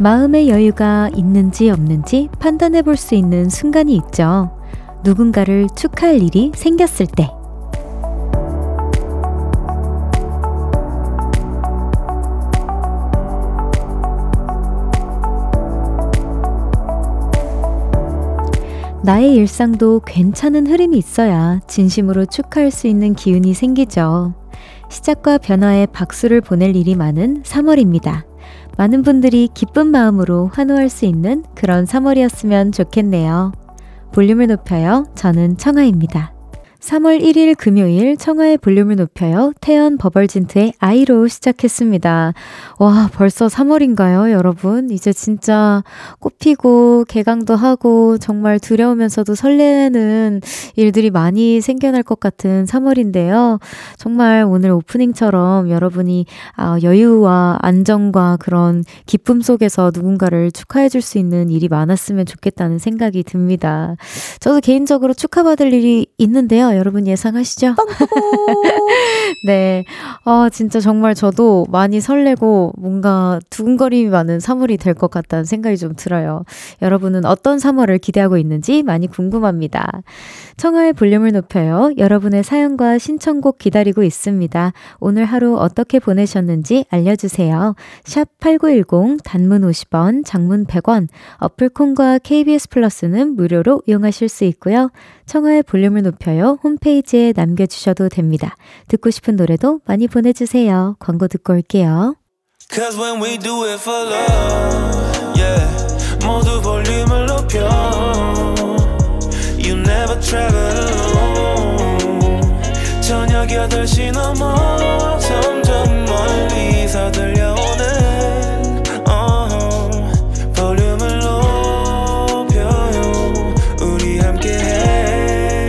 마음의 여유가 있는지 없는지 판단해 볼 수 있는 순간이 있죠. 누군가를 축하할 일이 생겼을 때. 나의 일상도 괜찮은 흐름이 있어야 진심으로 축하할 수 있는 기운이 생기죠. 시작과 변화에 박수를 보낼 일이 많은 3월입니다. 많은 분들이 기쁜 마음으로 환호할 수 있는 그런 3월이었으면 좋겠네요. 볼륨을 높여요. 저는 청아입니다. 3월 1일 금요일 청아의 볼륨을 높여요. 태연 버벌진트의 아이로 시작했습니다. 와, 벌써 3월인가요, 여러분? 이제 진짜 꽃피고 개강도 하고 정말 두려우면서도 설레는 일들이 많이 생겨날 것 같은 3월인데요. 정말 오늘 오프닝처럼 여러분이 여유와 안정과 그런 기쁨 속에서 누군가를 축하해 줄 수 있는 일이 많았으면 좋겠다는 생각이 듭니다. 저도 개인적으로 축하받을 일이 있는데요. 여러분 예상하시죠? 네. 진짜 정말 저도 많이 설레고 뭔가 두근거림이 많은 3월이 될 것 같다는 생각이 좀 들어요. 여러분은 어떤 3월을 기대하고 있는지 많이 궁금합니다. 청하의 볼륨을 높여요. 여러분의 사연과 신청곡 기다리고 있습니다. 오늘 하루 어떻게 보내셨는지 알려주세요. 샵 8910 단문 50원, 장문 100원, 어플콘과 KBS 플러스는 무료로 이용하실 수 있고요. 청하의 볼륨을 높여요. 홈페이지에 남겨주셔도 됩니다. 듣고 싶은 노래도 많이 보내주세요. 광고 듣고 올게요. Cause when we do it for love, yeah. 모두 볼륨을 높여. You never travel alone. 저녁 8시 넘어 점점 멀리서 들려오는 볼륨을 높여요. 우리 함께해.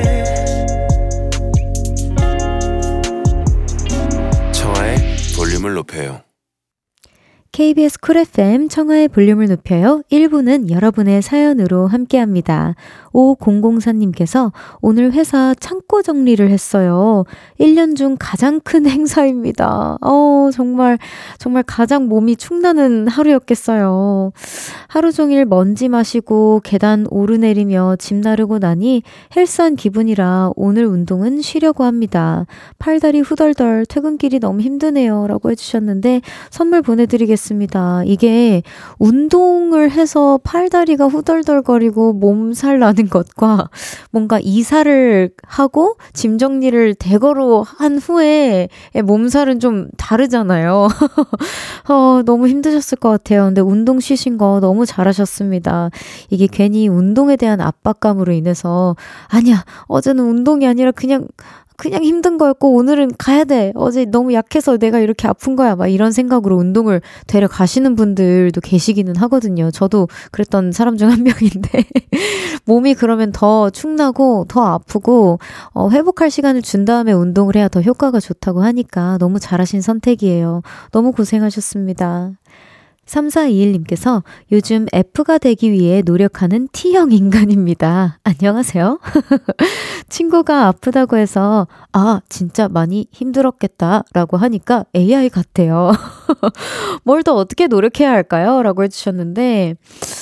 청하의 볼륨을 높여요. KBS 쿨 FM 청하의 볼륨을 높여요. 1부는 여러분의 사연으로 함께합니다. 5004님께서 오늘 회사 창고 정리를 했어요. 1년 중 가장 큰 행사입니다. 정말 가장 몸이 축나는 하루였겠어요. 하루 종일 먼지 마시고 계단 오르내리며 짐 나르고 나니 헬스한 기분이라 오늘 운동은 쉬려고 합니다. 팔다리 후덜덜 퇴근길이 너무 힘드네요. 라고 해주셨는데 선물 보내드리겠습니다. 이게 운동을 해서 팔다리가 후덜덜거리고 몸살 나는 것과 뭔가 이사를 하고 짐 정리를 대거로 한 후에 몸살은 좀 다르잖아요. 너무 힘드셨을 것 같아요. 근데 운동 쉬신 거 너무 잘하셨습니다. 이게 괜히 운동에 대한 압박감으로 인해서 아니야, 어제는 운동이 아니라 그냥 힘든 거였고 오늘은 가야 돼. 어제 너무 약해서 내가 이렇게 아픈 거야. 막 이런 생각으로 운동을 되려 가시는 분들도 계시기는 하거든요. 저도 그랬던 사람 중 한 명인데 몸이 그러면 더 축나고 더 아프고 회복할 시간을 준 다음에 운동을 해야 더 효과가 좋다고 하니까 너무 잘하신 선택이에요. 너무 고생하셨습니다. 3421님께서 요즘 F가 되기 위해 노력하는 T형 인간입니다. 안녕하세요. 친구가 아프다고 해서 진짜 많이 힘들었겠다 라고 하니까 AI 같아요. 뭘 더 어떻게 노력해야 할까요? 라고 해주셨는데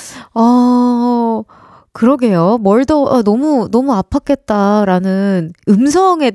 그러게요. 뭘 더 너무 아팠겠다라는 음성에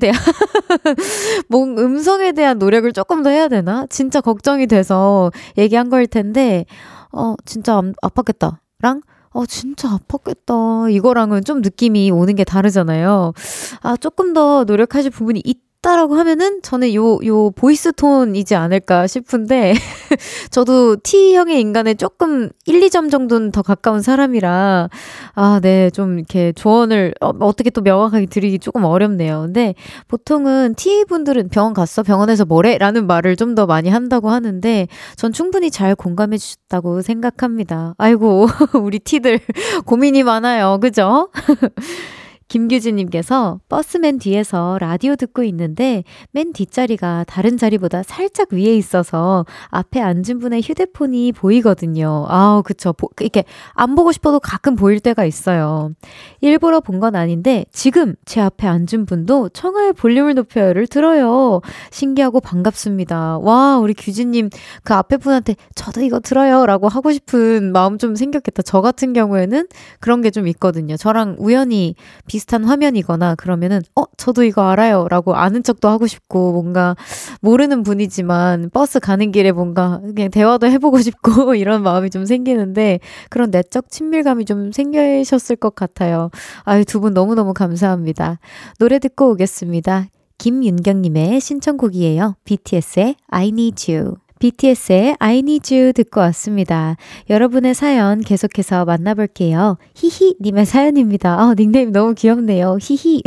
대한 노력을 조금 더 해야 되나? 진짜 걱정이 돼서 얘기한 거일 텐데 진짜 아팠겠다랑 진짜 아팠겠다 이거랑은 좀 느낌이 오는 게 다르잖아요. 조금 더 노력하실 부분이 있다라고 하면은 저는 요 보이스 톤이지 않을까 싶은데 저도 T형의 인간에 조금 1, 2점 정도는 더 가까운 사람이라 네, 좀 이렇게 조언을 어떻게 또 명확하게 드리기 조금 어렵네요. 근데 보통은 T분들은 병원 갔어? 병원에서 뭐래? 라는 말을 좀 더 많이 한다고 하는데 전 충분히 잘 공감해 주셨다고 생각합니다. 아이고 우리 T들 고민이 많아요. 그죠? 김규진님께서 버스맨 뒤에서 라디오 듣고 있는데 맨 뒷자리가 다른 자리보다 살짝 위에 있어서 앞에 앉은 분의 휴대폰이 보이거든요. 아우, 그쵸. 이렇게 안 보고 싶어도 가끔 보일 때가 있어요. 일부러 본 건 아닌데 지금 제 앞에 앉은 분도 청하의 볼륨을 높여요를 들어요. 신기하고 반갑습니다. 와, 우리 규진님 그 앞에 분한테 저도 이거 들어요 라고 하고 싶은 마음 좀 생겼겠다. 저 같은 경우에는 그런 게 좀 있거든요. 저랑 우연히 비슷한 화면이거나 그러면은 저도 이거 알아요 라고 아는 척도 하고 싶고 뭔가 모르는 분이지만 버스 가는 길에 뭔가 그냥 대화도 해보고 싶고 이런 마음이 좀 생기는데 그런 내적 친밀감이 좀 생기셨을 것 같아요. 아유, 두 분 너무너무 감사합니다. 노래 듣고 오겠습니다. 김윤경님의 신청곡이에요. BTS의 I Need You. BTS의 I Need You 듣고 왔습니다. 여러분의 사연 계속해서 만나볼게요. 히히님의 사연입니다. 닉네임 너무 귀엽네요. 히히.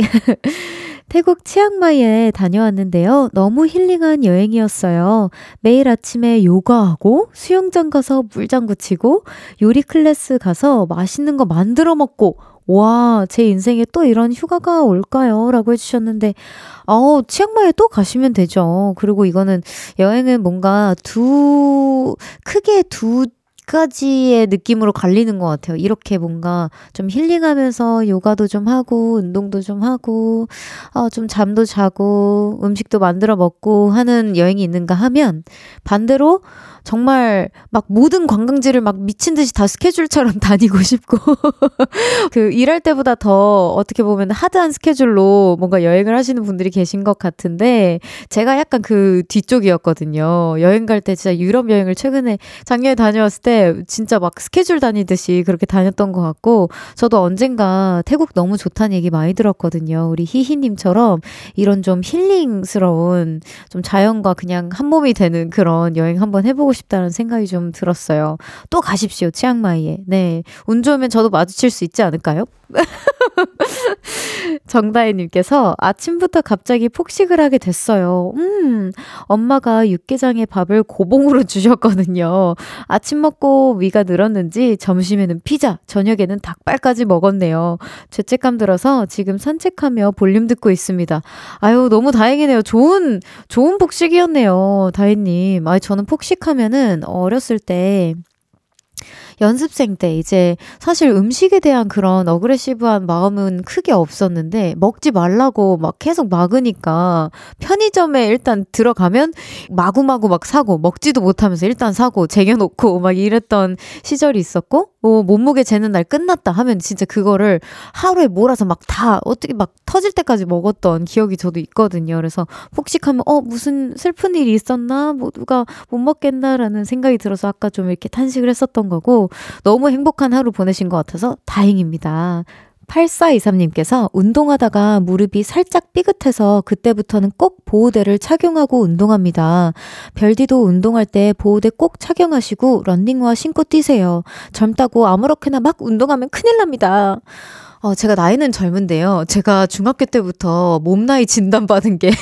태국 치앙마이에 다녀왔는데요. 너무 힐링한 여행이었어요. 매일 아침에 요가하고 수영장 가서 물장구 치고 요리 클래스 가서 맛있는 거 만들어 먹고 와, 제 인생에 또 이런 휴가가 올까요? 라고 해주셨는데, 치앙마이에 또 가시면 되죠. 그리고 이거는 여행은 뭔가 크게 두 가지의 느낌으로 갈리는 것 같아요. 이렇게 뭔가 좀 힐링하면서 요가도 좀 하고, 운동도 좀 하고, 좀 잠도 자고, 음식도 만들어 먹고 하는 여행이 있는가 하면, 반대로 정말 막 모든 관광지를 막 미친 듯이 다 스케줄처럼 다니고 싶고 그 일할 때보다 더 어떻게 보면 하드한 스케줄로 뭔가 여행을 하시는 분들이 계신 것 같은데 제가 약간 그 뒤쪽이었거든요. 여행 갈 때 진짜 유럽 여행을 최근에 작년에 다녀왔을 때 진짜 막 스케줄 다니듯이 그렇게 다녔던 것 같고 저도 언젠가 태국 너무 좋다는 얘기 많이 들었거든요. 우리 희희님처럼 이런 좀 힐링스러운 좀 자연과 그냥 한 몸이 되는 그런 여행 한번 해보고 싶다는 생각이 좀 들었어요. 또 가십시오, 치앙마이에. 네. 운 좋으면 저도 마주칠 수 있지 않을까요? 정다혜님께서 아침부터 갑자기 폭식을 하게 됐어요. 엄마가 육개장에 밥을 고봉으로 주셨거든요. 아침 먹고 위가 늘었는지 점심에는 피자, 저녁에는 닭발까지 먹었네요. 죄책감 들어서 지금 산책하며 볼륨 듣고 있습니다. 아유, 너무 다행이네요. 좋은 폭식이었네요. 다혜님. 저는 폭식하면은 어렸을 때 연습생 때 이제 사실 음식에 대한 그런 어그레시브한 마음은 크게 없었는데 먹지 말라고 막 계속 막으니까 편의점에 일단 들어가면 마구마구 막 사고 먹지도 못하면서 일단 사고 쟁여놓고 막 이랬던 시절이 있었고 몸무게 재는 날 끝났다 하면 진짜 그거를 하루에 몰아서 막 다 어떻게 막 터질 때까지 먹었던 기억이 저도 있거든요. 그래서 폭식하면 무슨 슬픈 일이 있었나? 뭐 누가 못 먹겠나라는 생각이 들어서 아까 좀 이렇게 탄식을 했었던 거고 너무 행복한 하루 보내신 것 같아서 다행입니다. 8423님께서 운동하다가 무릎이 살짝 삐끗해서 그때부터는 꼭 보호대를 착용하고 운동합니다. 별디도 운동할 때 보호대 꼭 착용하시고 런닝화 신고 뛰세요. 젊다고 아무렇게나 막 운동하면 큰일 납니다. 제가 나이는 젊은데요. 제가 중학교 때부터 몸 나이 진단 받은 게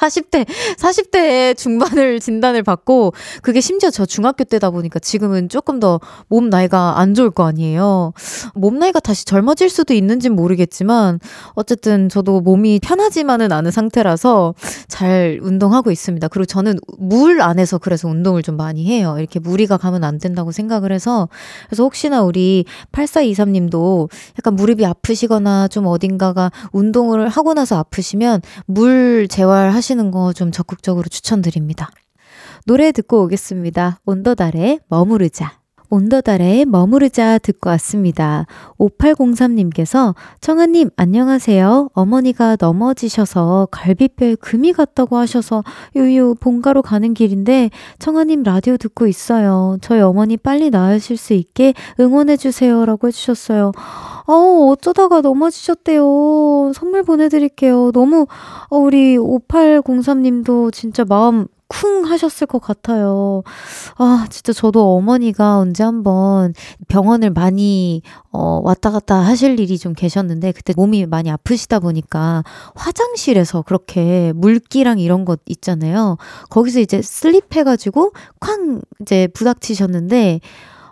40대 중반을 진단을 받고 그게 심지어 저 중학교 때다 보니까 지금은 조금 더 몸 나이가 안 좋을 거 아니에요. 몸 나이가 다시 젊어질 수도 있는지는 모르겠지만 어쨌든 저도 몸이 편하지만은 않은 상태라서 잘 운동하고 있습니다. 그리고 저는 물 안에서 그래서 운동을 좀 많이 해요. 이렇게 무리가 가면 안 된다고 생각을 해서 그래서 혹시나 우리 8423님도 약간 무릎이 아프시거나 좀 어딘가가 운동을 하고 나서 아프시면 물 재활하시는 거 좀 적극적으로 추천드립니다. 노래 듣고 오겠습니다. 온더달의 머무르자. 온더달의 머무르자 듣고 왔습니다. 5803님께서 청아님 안녕하세요. 어머니가 넘어지셔서 갈비뼈에 금이 갔다고 하셔서 유유 본가로 가는 길인데 청아님 라디오 듣고 있어요. 저희 어머니 빨리 나으실 수 있게 응원해주세요 라고 해주셨어요. 어쩌다가 넘어지셨대요. 선물 보내드릴게요. 너무 우리 5803님도 진짜 마음 쿵 하셨을 것 같아요. 진짜 저도 어머니가 언제 한번 병원을 많이 왔다 갔다 하실 일이 좀 계셨는데 그때 몸이 많이 아프시다 보니까 화장실에서 그렇게 물기랑 이런 것 있잖아요. 거기서 이제 슬립해가지고 쾅 이제 부닥치셨는데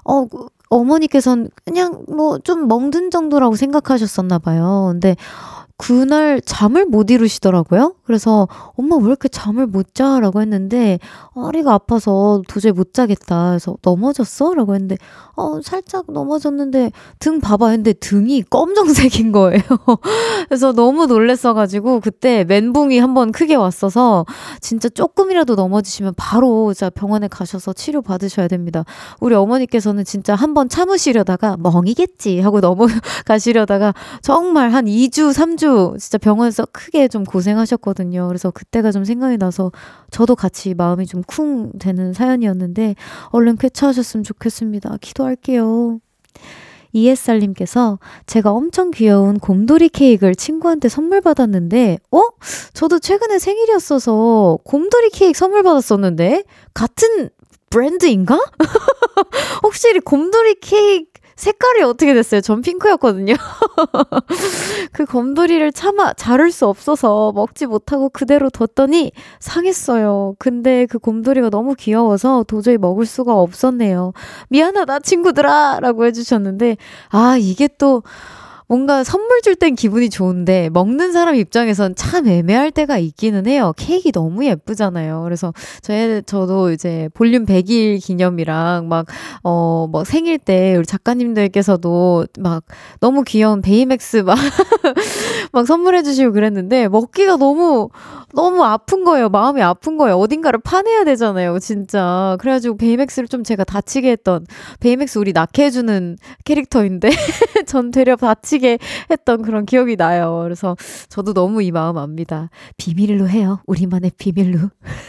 어머니께서는 그냥 뭐 좀 멍든 정도라고 생각하셨었나 봐요. 근데 그날 잠을 못 이루시더라고요. 그래서 엄마 왜 이렇게 잠을 못 자? 라고 했는데 허리가 아파서 도저히 못 자겠다. 그래서 넘어졌어? 라고 했는데 살짝 넘어졌는데 등 봐봐 했는데 등이 검정색인 거예요. 그래서 너무 놀랬어가지고 그때 멘붕이 한번 크게 왔어서 진짜 조금이라도 넘어지시면 바로 진짜 병원에 가셔서 치료 받으셔야 됩니다. 우리 어머니께서는 진짜 한번 참으시려다가 멍이겠지 하고 넘어가시려다가 정말 한 2주, 3주 진짜 병원에서 크게 좀 고생하셨거든요. 그래서 그때가 좀 생각이 나서 저도 같이 마음이 좀 쿵 되는 사연이었는데 얼른 쾌차하셨으면 좋겠습니다. 기도할게요. ESR님께서 제가 엄청 귀여운 곰돌이 케이크를 친구한테 선물 받았는데 저도 최근에 생일이었어서 곰돌이 케이크 선물 받았었는데 같은 브랜드인가? 혹시 곰돌이 케이크 색깔이 어떻게 됐어요? 전 핑크였거든요. 그 곰돌이를 차마 자를 수 없어서 먹지 못하고 그대로 뒀더니 상했어요. 근데 그 곰돌이가 너무 귀여워서 도저히 먹을 수가 없었네요. 미안하다 친구들아 라고 해주셨는데 이게 또 뭔가 선물 줄 땐 기분이 좋은데 먹는 사람 입장에선 참 애매할 때가 있기는 해요. 케이크 너무 예쁘잖아요. 그래서 저도 이제 볼륨 100일 기념이랑 막 생일 때 우리 작가님들께서도 막 너무 귀여운 베이맥스 막 선물해 주시고 그랬는데 먹기가 너무 아픈 거예요. 마음이 아픈 거예요. 어딘가를 파내야 되잖아요. 진짜. 그래가지고 베이맥스를 좀 제가 다치게 했던 베이맥스 우리 낳게 해주는 캐릭터인데 전 되려 다치게 했던 그런 기억이 나요. 그래서 저도 너무 이 마음 압니다. 비밀로 해요. 우리만의 비밀로.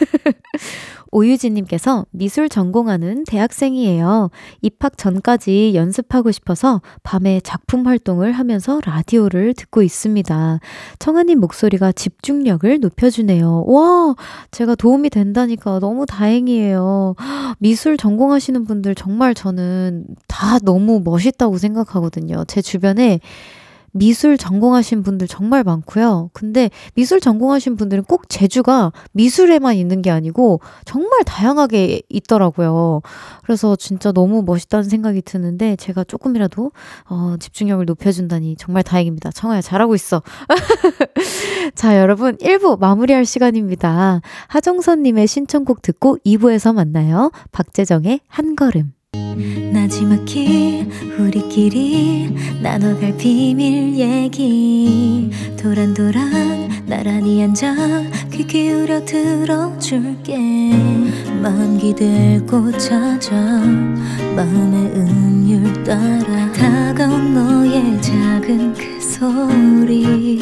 오유진님께서 미술 전공하는 대학생이에요. 입학 전까지 연습하고 싶어서 밤에 작품 활동을 하면서 라디오를 듣고 있습니다. 청아님 목소리가 집중력을 높여주네요. 와, 제가 도움이 된다니까 너무 다행이에요. 미술 전공하시는 분들 정말 저는 다 너무 멋있다고 생각하거든요. 제 주변에 미술 전공하신 분들 정말 많고요. 근데 미술 전공하신 분들은 꼭 재주가 미술에만 있는 게 아니고 정말 다양하게 있더라고요. 그래서 진짜 너무 멋있다는 생각이 드는데 제가 조금이라도 집중력을 높여준다니 정말 다행입니다. 청아야 잘하고 있어. 자, 여러분 1부 마무리할 시간입니다. 하정선님의 신청곡 듣고 2부에서 만나요. 박재정의 한 걸음. 나지막히 우리끼리 나눠갈 비밀 얘기 도란도란 나란히 앉아 귀 기울여 들어줄게 마음 기대고 찾아 마음의 음율 따라 다가온 너의 작은 그 소리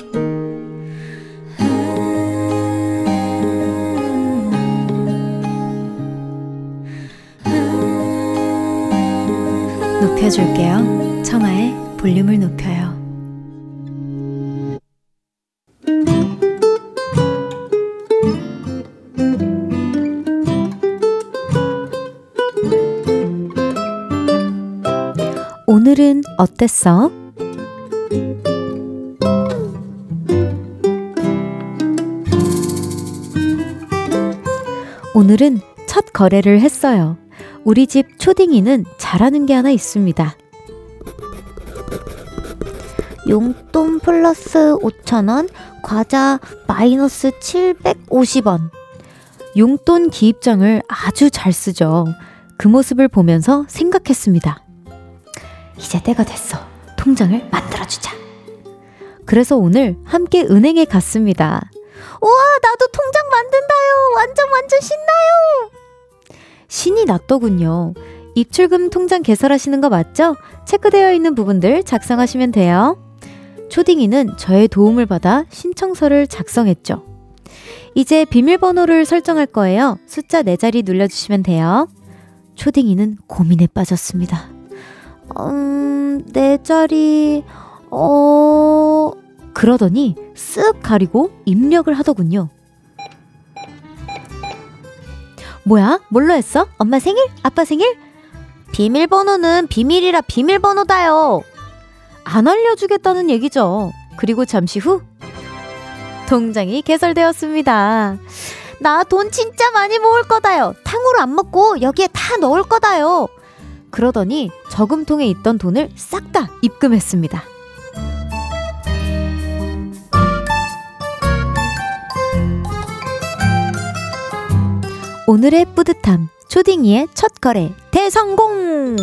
높여줄게요. 청아의 볼륨을 높여요. 오늘은 어땠어? 오늘은 첫 거래를 했어요. 우리 집 초딩이는 잘하는 게 하나 있습니다. 용돈 플러스 5,000원, 과자 마이너스 750원. 용돈 기입장을 아주 잘 쓰죠. 그 모습을 보면서 생각했습니다. 이제 때가 됐어. 통장을 만들어주자. 그래서 오늘 함께 은행에 갔습니다. 우와, 나도 통장 만든다요. 완전 신나요. 신이 났더군요. 입출금 통장 개설하시는 거 맞죠? 체크되어 있는 부분들 작성하시면 돼요. 초딩이는 저의 도움을 받아 신청서를 작성했죠. 이제 비밀번호를 설정할 거예요. 숫자 4자리 눌러주시면 돼요. 초딩이는 고민에 빠졌습니다. 4자리... 그러더니 쓱 가리고 입력을 하더군요. 뭐야? 뭘로 했어? 엄마 생일? 아빠 생일? 비밀번호는 비밀이라 비밀번호다요. 안 알려주겠다는 얘기죠. 그리고 잠시 후 통장이 개설되었습니다. 나 돈 진짜 많이 모을 거다요. 탕후루 안 먹고 여기에 다 넣을 거다요. 그러더니 저금통에 있던 돈을 싹 다 입금했습니다. 오늘의 뿌듯함 초딩이의 첫 거래 대성공.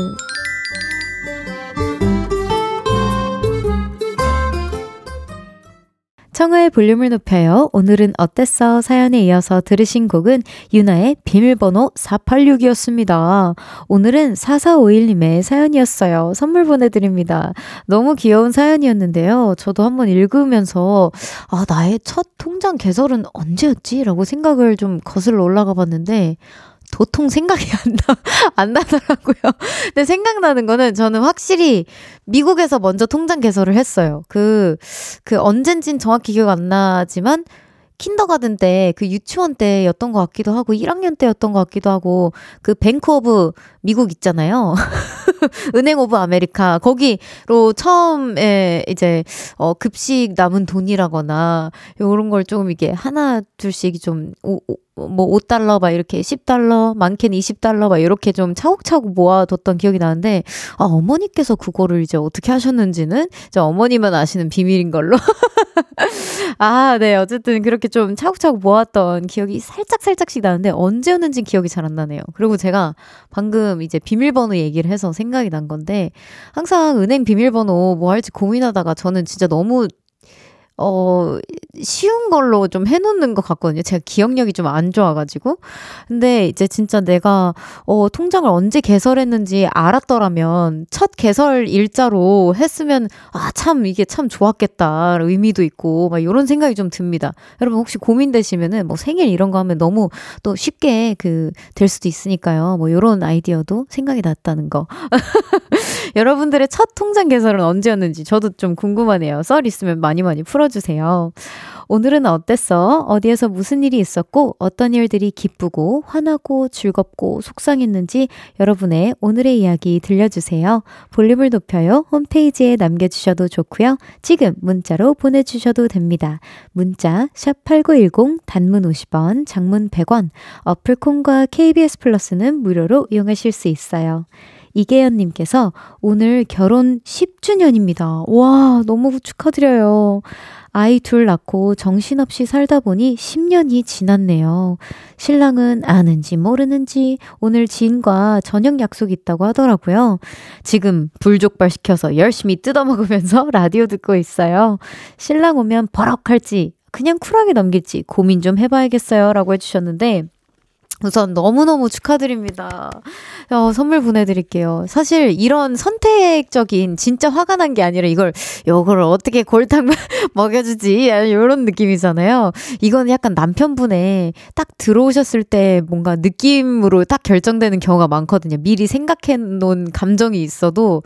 청하의 볼륨을 높여요. 오늘은 어땠어? 사연에 이어서 들으신 곡은 유나의 비밀번호 486이었습니다. 오늘은 4451님의 사연이었어요. 선물 보내드립니다. 너무 귀여운 사연이었는데요. 저도 한번 읽으면서 나의 첫 통장 개설은 언제였지? 라고 생각을 좀 거슬러 올라가 봤는데 도통 생각이 안 나더라고요. 근데 생각나는 거는 저는 확실히 미국에서 먼저 통장 개설을 했어요. 언젠진 정확히 기억 안 나지만 킨더가든 때 유치원 때였던 것 같기도 하고 1학년 때였던 것 같기도 하고 뱅크 오브 미국 있잖아요. 은행 오브 아메리카 거기로 처음에 이제 급식 남은 돈이라거나 요런 걸 조금 이게 하나 둘씩 좀 뭐 $5 막 이렇게 $10 많게는 $20 막 이렇게 좀 차곡차곡 모아뒀던 기억이 나는데 어머니께서 그거를 이제 어떻게 하셨는지는 이제 어머니만 아시는 비밀인 걸로. 네. 어쨌든 그렇게 좀 차곡차곡 모았던 기억이 살짝씩 나는데 언제였는지 기억이 잘 안 나네요. 그리고 제가 방금 이제 비밀번호 얘기를 해서 생각이 난 건데 항상 은행 비밀번호 뭐 할지 고민하다가 저는 진짜 너무 쉬운 걸로 좀 해놓는 것 같거든요. 제가 기억력이 좀 안 좋아가지고. 근데 이제 진짜 내가, 통장을 언제 개설했는지 알았더라면, 첫 개설 일자로 했으면, 이게 참 좋았겠다. 의미도 있고, 막 이런 생각이 좀 듭니다. 여러분 혹시 고민되시면은, 뭐 생일 이런 거 하면 너무 또 쉽게 될 수도 있으니까요. 뭐 이런 아이디어도 생각이 났다는 거. 여러분들의 첫 통장 개설은 언제였는지 저도 좀 궁금하네요. 썰 있으면 많이 풀어주세요. 오늘은 어땠어? 어디에서 무슨 일이 있었고 어떤 일들이 기쁘고 화나고 즐겁고 속상했는지 여러분의 오늘의 이야기 들려주세요. 볼륨을 높여요. 홈페이지에 남겨주셔도 좋고요. 지금 문자로 보내주셔도 됩니다. 문자 샵8910 단문 50원, 장문 100원, 어플콘과 KBS 플러스는 무료로 이용하실 수 있어요. 이계연님께서 오늘 결혼 10주년입니다. 와, 너무 축하드려요. 아이 둘 낳고 정신없이 살다 보니 10년이 지났네요. 신랑은 아는지 모르는지 오늘 지인과 저녁 약속 있다고 하더라고요. 지금 불족발 시켜서 열심히 뜯어먹으면서 라디오 듣고 있어요. 신랑 오면 버럭할지 그냥 쿨하게 넘길지 고민 좀 해봐야겠어요. 라고 해주셨는데 우선 너무너무 축하드립니다. 선물 보내드릴게요. 사실 이런 선택적인 진짜 화가 난 게 아니라 이걸 어떻게 골탕 먹여주지 이런 느낌이잖아요. 이건 약간 남편분의 딱 들어오셨을 때 뭔가 느낌으로 딱 결정되는 경우가 많거든요. 미리 생각해 놓은 감정이 있어도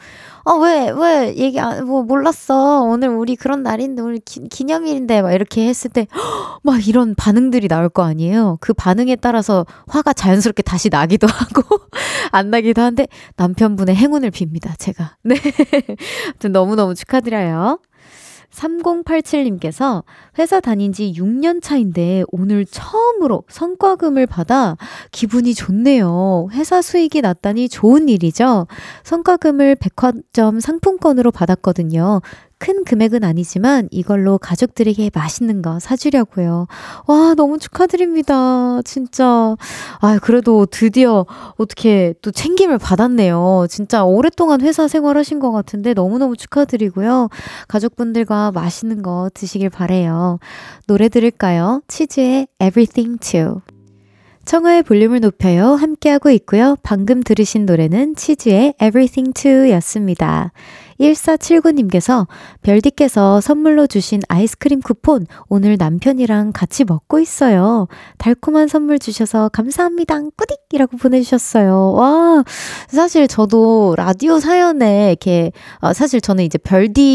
왜 얘기 몰랐어. 오늘 우리 그런 날인데 오늘 기념일인데 막 이렇게 했을 때 막 이런 반응들이 나올 거 아니에요. 그 반응에 따라서 화가 자연스럽게 다시 나기도 하고 안 나기도 한데 남편분의 행운을 빕니다. 제가. 네. 아무튼 너무너무 축하드려요. 3087님께서 회사 다닌 지 6년 차인데 오늘 처음으로 성과금을 받아 기분이 좋네요. 회사 수익이 났다니 좋은 일이죠. 성과금을 백화점 상품권으로 받았거든요. 큰 금액은 아니지만 이걸로 가족들에게 맛있는 거 사주려고요. 와, 너무 축하드립니다. 진짜. 그래도 드디어 어떻게 또 챙김을 받았네요. 진짜 오랫동안 회사 생활하신 것 같은데 너무너무 축하드리고요. 가족분들과 맛있는 거 드시길 바래요. 노래 들을까요? 치즈의 Everything To. 청하의 볼륨을 높여요. 함께하고 있고요. 방금 들으신 노래는 치즈의 Everything To 였습니다. 1479님께서 별디께서 선물로 주신 아이스크림 쿠폰 오늘 남편이랑 같이 먹고 있어요. 달콤한 선물 주셔서 감사합니다. 꾸딕이라고 보내주셨어요. 와, 사실 저도 라디오 사연에 이렇게 사실 저는 이제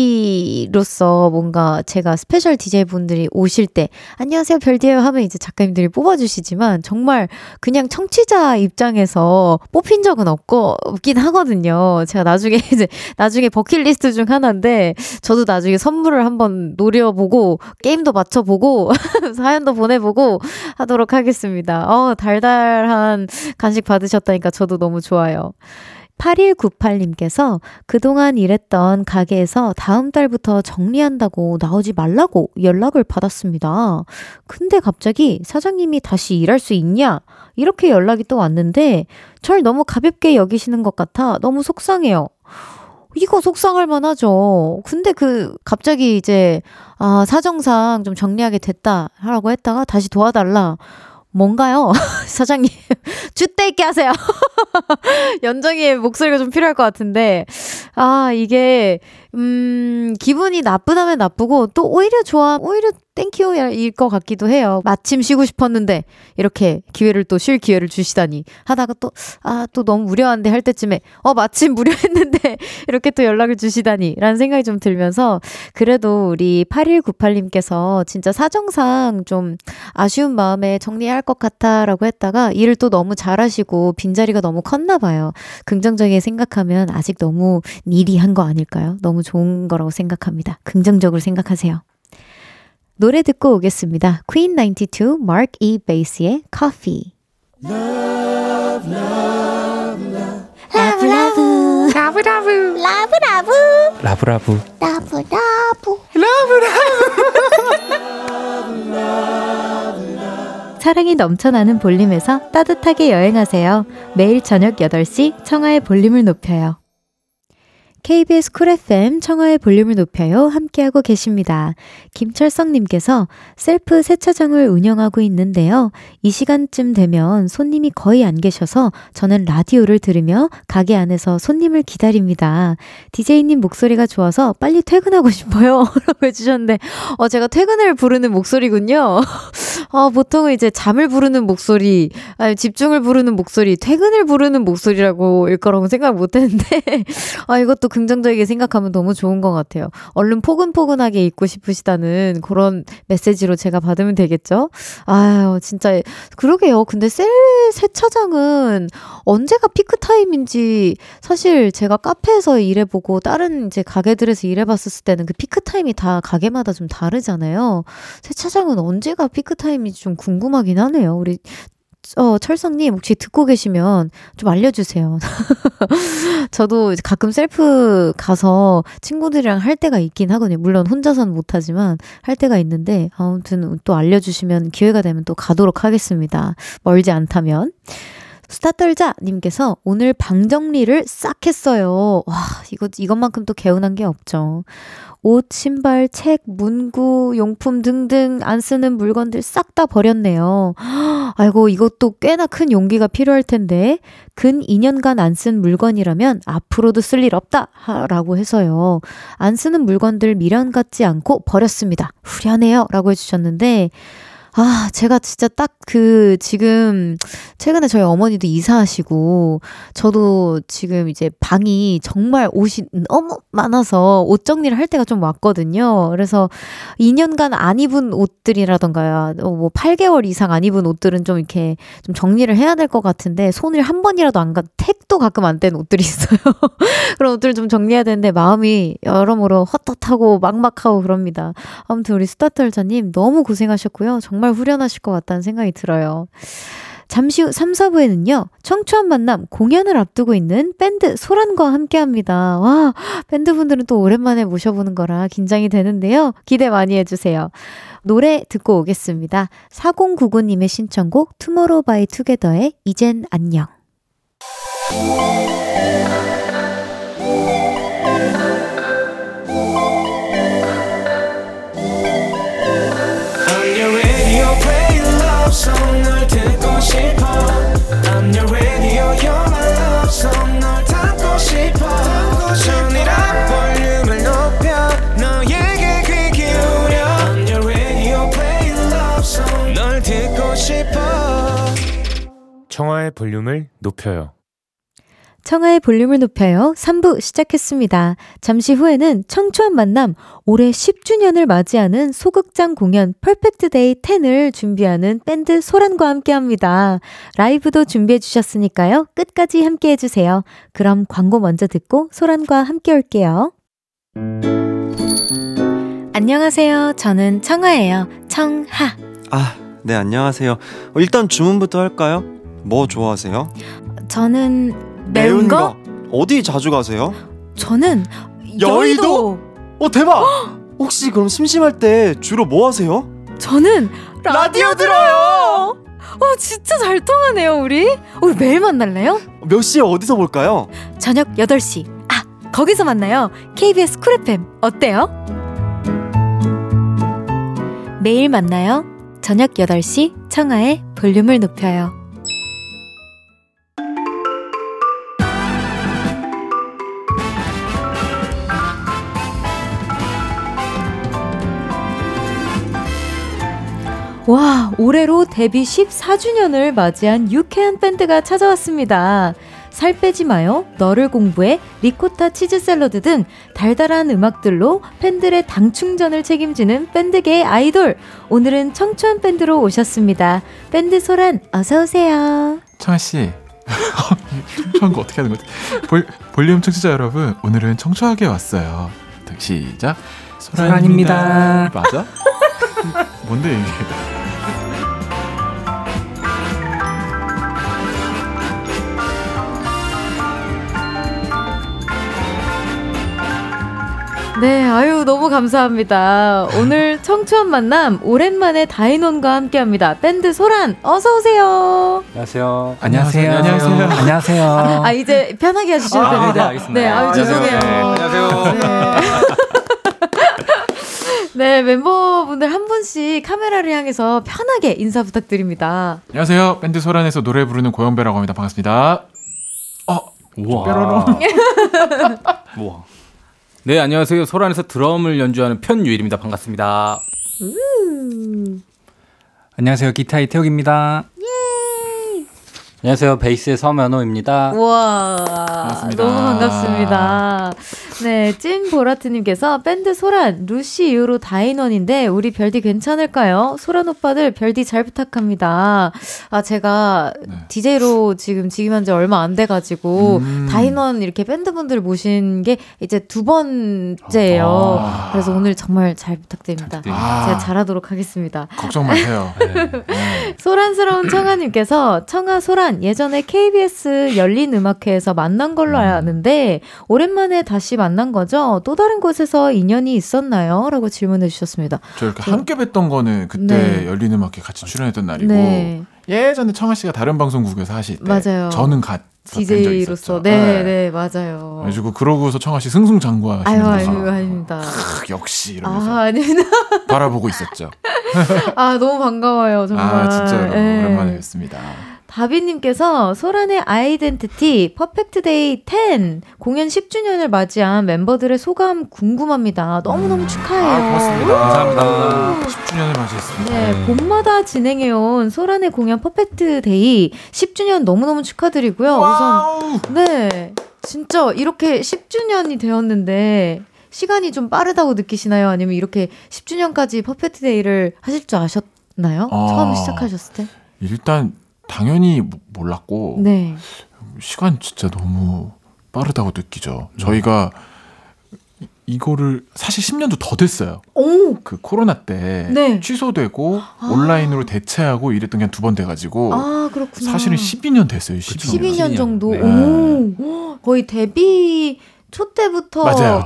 별디로서 뭔가 제가 스페셜 DJ 분들이 오실 때 안녕하세요 별디예요 하면 이제 작가님들이 뽑아주시지만 정말 그냥 청취자 입장에서 뽑힌 적은 없긴 하거든요. 제가 나중에 버킷리스트 중 하나인데 저도 나중에 선물을 한번 노려보고 게임도 맞춰보고 사연도 보내보고 하도록 하겠습니다. 달달한 간식 받으셨다니까 저도 너무 좋아요. 8198님께서 그동안 일했던 가게에서 다음 달부터 정리한다고 나오지 말라고 연락을 받았습니다. 근데 갑자기 사장님이 다시 일할 수 있냐? 이렇게 연락이 또 왔는데 절 너무 가볍게 여기시는 것 같아 너무 속상해요. 이거 속상할 만하죠. 근데 갑자기 이제 사정상 좀 정리하게 됐다 하라고 했다가 다시 도와달라. 뭔가요? 사장님 줏대 있게 하세요. 연정이의 목소리가 좀 필요할 것 같은데 이게 기분이 나쁘다면 나쁘고 또 오히려 좋아 오히려 땡큐일 것 같기도 해요. 마침 쉬고 싶었는데 이렇게 기회를 또 쉴 기회를 주시다니 하다가 또 너무 무료한데 할 때쯤에 마침 무료했는데 이렇게 또 연락을 주시다니 라는 생각이 좀 들면서 그래도 우리 8198님께서 진짜 사정상 좀 아쉬운 마음에 정리할 것 같아 라고 했다가 일을 또 너무 잘하시고 빈자리가 너무 컸나 봐요. 긍정적이게 생각하면 아직 너무 니리한 거 아닐까요? 너무 좋은 거라고 생각합니다. 긍정적으로 생각하세요. 노래 듣고 오겠습니다. Queen 92, Mark E. Bass의 Coffee. Love, love, love. Love, love. Love, love. Love, love. Love, love. Love, love. 사랑이 넘쳐나는 볼륨에서 따뜻하게 여행하세요. 매일 저녁 8시 청하의 볼륨을 높여요. KBS 쿨 FM 청하의 볼륨을 높여요. 함께하고 계십니다. 김철성님께서 셀프 세차장을 운영하고 있는데요. 이 시간쯤 되면 손님이 거의 안 계셔서 저는 라디오를 들으며 가게 안에서 손님을 기다립니다. DJ님 목소리가 좋아서 빨리 퇴근하고 싶어요. 라고 해주셨는데 제가 퇴근을 부르는 목소리군요. 보통은 이제 잠을 부르는 목소리, 집중을 부르는 목소리, 퇴근을 부르는 목소리라고 일 거라고 생각 못 했는데 이것도 긍정적이게 생각하면 너무 좋은 것 같아요. 얼른 포근포근하게 있고 싶으시다는 그런 메시지로 제가 받으면 되겠죠? 진짜 그러게요. 근데 세차장은 언제가 피크타임인지 사실 제가 카페에서 일해보고 다른 이제 가게들에서 일해봤을 때는 그 피크타임이 다 가게마다 좀 다르잖아요. 세차장은 언제가 피크타임인지 좀 궁금하긴 하네요. 우리 철성님 혹시 듣고 계시면 좀 알려주세요. 저도 가끔 셀프 가서 친구들이랑 할 때가 있긴 하거든요. 물론 혼자서는 못하지만 할 때가 있는데 아무튼 또 알려주시면 기회가 되면 또 가도록 하겠습니다. 멀지 않다면. 수다 떨자 님께서 오늘 방 정리를 싹 했어요. 와, 이것만큼 또 개운한 게 없죠. 옷, 신발, 책, 문구, 용품 등등 안 쓰는 물건들 싹 다 버렸네요. 아이고, 이것도 꽤나 큰 용기가 필요할 텐데 근 2년간 안 쓴 물건이라면 앞으로도 쓸 일 없다 라고 해서요. 안 쓰는 물건들 미련 갖지 않고 버렸습니다. 후련해요 라고 해주셨는데 제가 진짜 딱 지금, 최근에 저희 어머니도 이사하시고, 저도 지금 이제 방이 정말 옷이 너무 많아서 옷 정리를 할 때가 좀 왔거든요. 그래서 2년간 안 입은 옷들이라던가, 8개월 이상 안 입은 옷들은 좀 이렇게 좀 정리를 해야 될 것 같은데, 손을 한 번이라도 안 택도 가끔 안 뗀 옷들이 있어요. 그런 옷들을 좀 정리해야 되는데, 마음이 여러모로 헛헛하고 막막하고 그럽니다. 아무튼 우리 수다떨자님 너무 고생하셨고요. 정말 후련하실 것 같다는 생각이 들어요. 잠시 후 3, 4부에는요. 청초한 만남 공연을 앞두고 있는 밴드 소란과 함께합니다. 와, 밴드분들은 또 오랜만에 모셔보는 거라 긴장이 되는데요. 기대 많이 해주세요. 노래 듣고 오겠습니다. 4099님의 신청곡 투모로우 바이 투게더의 이젠 안녕. 널 듣고 싶어 I'm your radio, you're my love song 널 담고 싶어 전이라 볼륨을 높여 너에게 귀 기울여 I'm your radio, play love song 널 듣고 싶어 청하의 볼륨을 높여요. 청하의 볼륨을 높여요. 3부 시작했습니다. 잠시 후에는 청초한 만남 올해 10주년을 맞이하는 소극장 공연 퍼펙트 데이 10을 준비하는 밴드 소란과 함께합니다. 라이브도 준비해 주셨으니까요. 끝까지 함께해 주세요. 그럼 광고 먼저 듣고 소란과 함께 올게요. 안녕하세요. 저는 청하예요. 청하. 네, 안녕하세요. 일단 주문부터 할까요? 뭐 좋아하세요? 저는 매운 거? 어디 자주 가세요? 저는 여의도. 대박! 혹시 그럼 심심할 때 주로 뭐 하세요? 저는 라디오 들어요. 진짜 잘 통하네요 우리 매일 만날래요? 몇 시에 어디서 볼까요? 저녁 8시 거기서 만나요. KBS 쿨 FM 어때요? 매일 만나요. 저녁 8시 청하의 볼륨을 높여요. 와, 올해로 데뷔 14주년을 맞이한 유쾌한 밴드가 찾아왔습니다. 살 빼지 마요, 너를 공부해, 리코타 치즈 샐러드 등 달달한 음악들로 팬들의 당 충전을 책임지는 밴드계의 아이돌. 오늘은 청초한 밴드로 오셨습니다. 밴드 소란 어서 오세요. 청아씨 청초한 거 어떻게 하는 거지? 볼륨 청취자 여러분, 오늘은 청초하게 왔어요. 시작. 소란입니다. 맞아? 뭔데 이게? 네, 아유 너무 감사합니다. 오늘 청초한 만남 오랜만에 다인원과 함께합니다. 밴드 소란 어서 오세요. 안녕하세요. 안녕하세요. 안녕하세요. 안녕하세요. 이제 편하게 해주셔도 됩니다. 알겠습니다. 네, 아유 죄송해요. 네, 안녕하세요. 네, 멤버분들 한 분씩 카메라를 향해서 편하게 인사 부탁드립니다. 안녕하세요. 밴드 소란에서 노래 부르는 고영배라고 합니다. 반갑습니다. 우와. 뾰로롱. 우와. 네, 안녕하세요. 소란에서 드럼을 연주하는 편유일입니다. 반갑습니다. 안녕하세요. 기타의 태욱입니다. 안녕하세요. 베이스의 서면호입니다. 우와, 반갑습니다. 너무 반갑습니다. 네, 찐 보라트님께서 밴드 소란, 루시 이후로 다인원인데 우리 별디 괜찮을까요? 소란 오빠들 별디 잘 부탁합니다. 제가 DJ로 지금 직임한 지 얼마 안 돼가지고 다인원 이렇게 밴드분들 모신 게 이제 2번째예요. 그래서 오늘 정말 잘 부탁드립니다. 제가 잘하도록 하겠습니다. 걱정 마세요. 소란스러운 청아님께서 청아 소란 예전에 KBS 열린 음악회에서 만난 걸로 아는데 오랜만에 다시 만난 거죠? 또 다른 곳에서 인연이 있었나요? 라고 질문해 주셨습니다. 저 이렇게 함께 뵀던 거는 그때 열린 음악회 같이 출연했던 날이고 예전에 청아 씨가 다른 방송국에서 하실 때 맞아요. 저는 DJ로서 네, 맞아요. 그래가지고 그러고서 청아 씨 승승장구하시는 거죠. 아닙니다. 역시 이러면서 아닙니다. 바라보고 있었죠. 너무 반가워요 정말. 진짜 오랜만에 뵙습니다. 다비님께서 소란의 아이덴티티 퍼펙트데이 10 공연 10주년을 맞이한 멤버들의 소감 궁금합니다. 너무너무 축하해요. 고맙습니다. 감사합니다. 10주년을 맞이했습니다. 네, 봄마다 진행해온 소란의 공연 퍼펙트데이 10주년 너무너무 축하드리고요. 우선 네, 진짜 이렇게 10주년이 되었는데 시간이 좀 빠르다고 느끼시나요? 아니면 이렇게 10주년까지 퍼펙트데이를 하실 줄 아셨나요? 처음 시작하셨을 때? 일단 당연히 몰랐고 시간 진짜 너무 빠르다고 느끼죠. 저희가 이거를 사실 10년도 더 됐어요. 그 코로나 때 취소되고 온라인으로 대체하고 이랬던 게 한 2번 돼가지고 그렇구나. 사실은 12년 됐어요. 12년 정도. 거의 데뷔 초 때부터. 맞아요.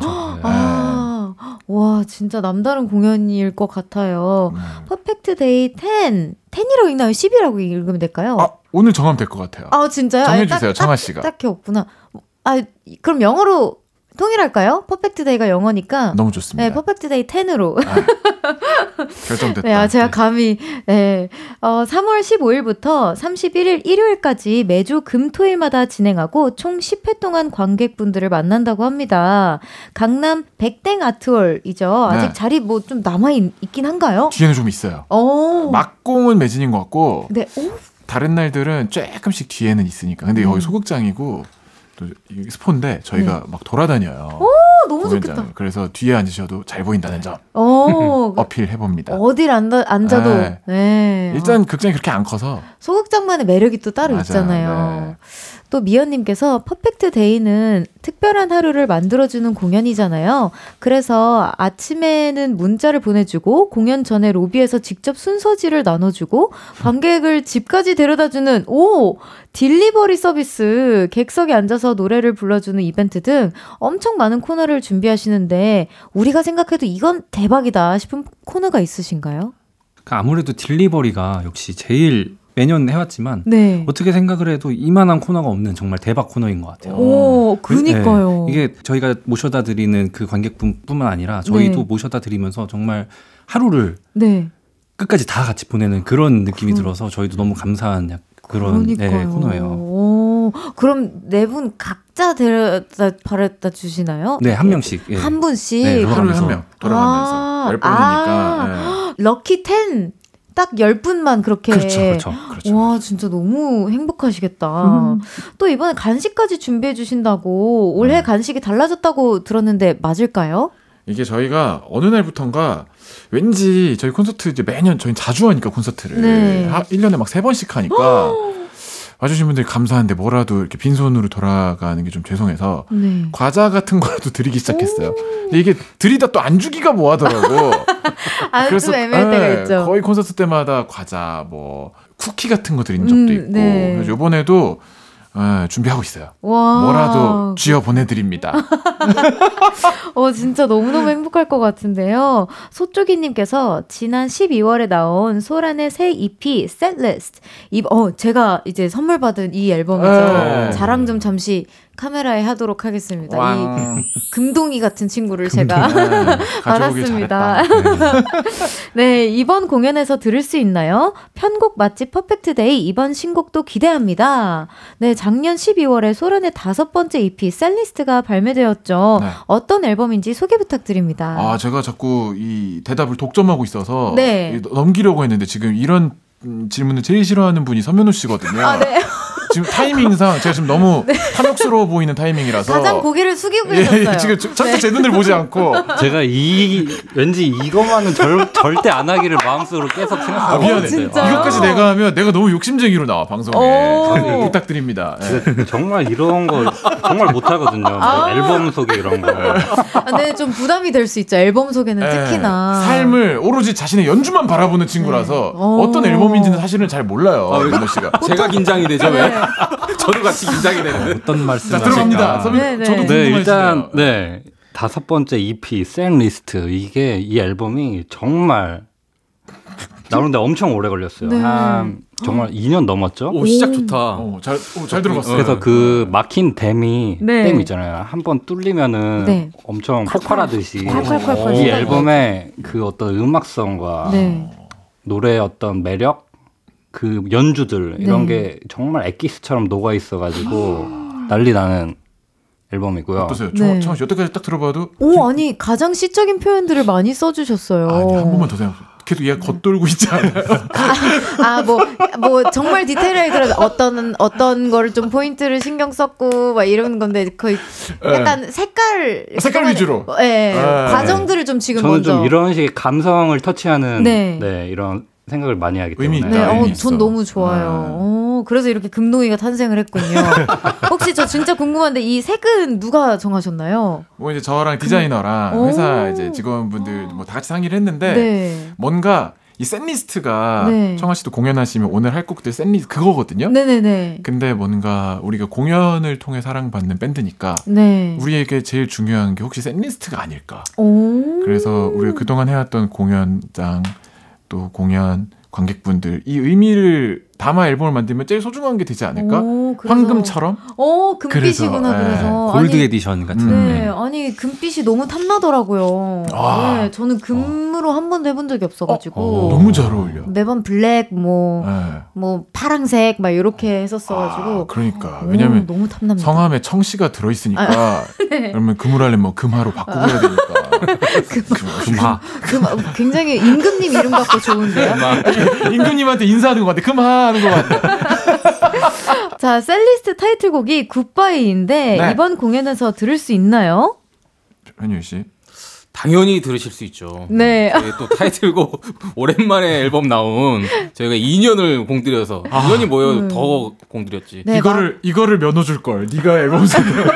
와, 진짜 남다른 공연일 것 같아요. 퍼펙트데이 10이라고 읽나요? 10이라고 읽으면 될까요? 오늘 정하면 될 것 같아요. 진짜요? 정해주세요, 청아 씨가. 딱히 없구나. 그럼 영어로 통일할까요? 퍼펙트데이가 영어니까. 너무 좋습니다. 네, 퍼펙트데이 10으로. 결정됐다. 네, 제가 감히. 3월 15일부터 31일 일요일까지 매주 금토일마다 진행하고 총 10회 동안 관객분들을 만난다고 합니다. 강남 백땡 아트홀이죠. 아직 자리 뭐 좀 남아있긴 한가요? 뒤에는 좀 있어요. 막공은 매진인 것 같고 다른 날들은 조금씩 뒤에는 있으니까. 근데 여기 소극장이고 또 스폰인데 저희가 막 돌아다녀요. 너무 공연장을. 좋겠다. 그래서 뒤에 앉으셔도 잘 보인다는 점 어필해봅니다. 어딜 앉아도 일단 극장이 그렇게 안 커서 소극장만의 매력이 또 따로 있잖아요. 또 미연님께서 퍼펙트 데이는 특별한 하루를 만들어주는 공연이잖아요. 그래서 아침에는 문자를 보내주고 공연 전에 로비에서 직접 순서지를 나눠주고 관객을 집까지 데려다주는 딜리버리 서비스, 객석에 앉아서 노래를 불러주는 이벤트 등 엄청 많은 코너를 준비하시는데 우리가 생각해도 이건 대박이다 싶은 코너가 있으신가요? 아무래도 딜리버리가 역시 제일 매년 해왔지만 네. 어떻게 생각을 해도 이만한 코너가 없는 정말 대박 코너인 것 같아요. 오, 그니까요. 네, 이게 저희가 모셔다 드리는 그 관객분뿐만 아니라 저희도 네. 모셔다 드리면서 정말 하루를 네. 끝까지 다 같이 보내는 그런 느낌이 들어서 저희도 너무 감사한 그런 네, 코너예요. 오, 그럼 네 분 각자 데려다 주시나요? 네, 한 명씩. 예. 한 분씩? 네, 하루에 한 명 돌아가면서 10번이니까. 네. 럭키 10 딱 10분만 그렇게. 그렇죠. 와, 진짜 너무 행복하시겠다. 또 이번에 간식까지 준비해 주신다고 올해 간식이 달라졌다고 들었는데 맞을까요? 이게 저희가 어느 날부턴가 왠지 저희 콘서트 이제 매년 저희 자주 하니까 콘서트를 네. 1년에 막 3번씩 하니까 와주신 분들이 감사한데 뭐라도 이렇게 빈손으로 돌아가는 게 좀 죄송해서 네. 과자 같은 거라도 드리기 시작했어요. 근데 이게 드리다 또 안 주기가 뭐하더라고. 그래서 좀 애매할 때가 있죠. 거의 콘서트 때마다 과자 뭐 쿠키 같은 거 드린 적도 있고 네. 그래서 이번에도 준비하고 있어요. 와. 뭐라도 쥐어 보내드립니다. 진짜 너무너무 행복할 것 같은데요. 소쪼기님께서 지난 12월에 나온 소란의 새 EP 셋리스트. 제가 이제 선물 받은 이 앨범이죠. 자랑 좀 잠시 카메라에 하도록 하겠습니다. 와. 이 금동이 같은 친구를 제가 받았습니다. 네, 이번 공연에서 들을 수 있나요? 편곡 맛집 퍼펙트 데이 이번 신곡도 기대합니다. 네, 작년 12월에 소란의 5번째 EP 셀리스트가 발매되었죠. 네. 어떤 앨범인지 소개 부탁드립니다. 제가 자꾸 이 대답을 독점하고 있어서 네. 넘기려고 했는데 지금 이런 질문을 제일 싫어하는 분이 서면우 씨거든요. 네. 지금 타이밍상 제가 지금 너무 네. 탐욕스러워 보이는 타이밍이라서 가장 고개를 숙이고 계셨어요. 지금 절대 제 눈을 보지 않고 제가 왠지 이것만은 절대 안 하기를 마음속으로 계속 생각하고 미안해. 이것까지 내가 하면 내가 너무 욕심쟁이로 나와 방송에. 부탁드립니다. 네. 정말 이런 거 정말 못하거든요. 앨범 소개 이런 거. 근데 좀 부담이 될 수 있죠. 앨범 소개는 특히나. 삶을 오로지 자신의 연주만 바라보는 친구라서 어떤 앨범인지는 사실은 잘 몰라요. 민호 씨가. 제가 긴장이 되죠. 왜? 저도 같이 긴장이 되는. 어떤 말씀 들어갑니다. 저도 궁금해지네요. 일단 5번째 EP 셀리스트 이게 이 앨범이 정말 나오는데 엄청 오래 걸렸어요. 네. 한 정말 2년 넘었죠. 오, 시작 좋다. 잘 들어봤어요. 그래서 그 막힌 댐 있잖아요. 한번 뚫리면은 엄청 폭발하듯이 이 앨범의 그 어떤 음악성과 노래의 어떤 매력, 그 연주들 이런 게 정말 엑기스처럼 녹아 있어가지고 난리 나는 앨범이고요. 어떠세요? 저 여태까지 딱 들어봐도 아니 가장 시적인 표현들을 많이 써주셨어요. 아니, 한 번만 더 생각해. 계속 얘가 겉돌고 있지 않아요? 뭐 정말 디테일하게 들어 어떤 거를 좀 포인트를 신경 썼고 막 이런 건데 거의 약간 색깔 위주로. 과정들을 좀 지금 저는 먼저 좀 이런 식의 감성을 터치하는 이런 생각을 많이 하기 때문에. 의미 있다. 의미 전 너무 좋아요. 그래서 이렇게 금동이가 탄생을 했군요. 혹시 저 진짜 궁금한데 이 색은 누가 정하셨나요? 뭐 이제 저랑 디자이너랑 회사 이제 직원분들 뭐 다 같이 상의를 했는데 뭔가 이 셋리스트가 청아 씨도 공연하시면 오늘 할 곡들 셋리스트 그거거든요. 네네네. 근데 뭔가 우리가 공연을 통해 사랑받는 밴드니까 우리에게 제일 중요한 게 혹시 셋리스트가 아닐까. 그래서 우리가 그동안 해왔던 공연장 또 공연 관객분들 이 의미를 담아 앨범을 만들면 제일 소중한 게 되지 않을까? 황금처럼? 금빛이구나. 그래서 골드 에디션 같은. 아니 금빛이 너무 탐나더라고요. 저는 금으로 한 번도 해본 적이 없어가지고 너무 잘 어울려. 매번 블랙 뭐 파랑색 막 이렇게 했었어가지고. 그러니까 왜냐면 너무 탐납니다. 성함에 청씨가 들어있으니까 그러면 금을 하려면 뭐 금화로 바꾸고 해야 되니까. 금화. 굉장히 임금님 이름 갖고 좋은데요? 임금님한테 인사하는 것 같아. 금화 하는 것 같아. 자, 셀리스트 타이틀곡이 굿바이인데 이번 공연에서 들을 수 있나요? 현유 씨. 당연히 들으실 수 있죠. 네. 또 타이틀곡 오랜만에 앨범 나온 저희가 2년을 공들여서 2년이 뭐예요? 더 공들였지. 네, 이거를 면허줄 걸. 네가 앨범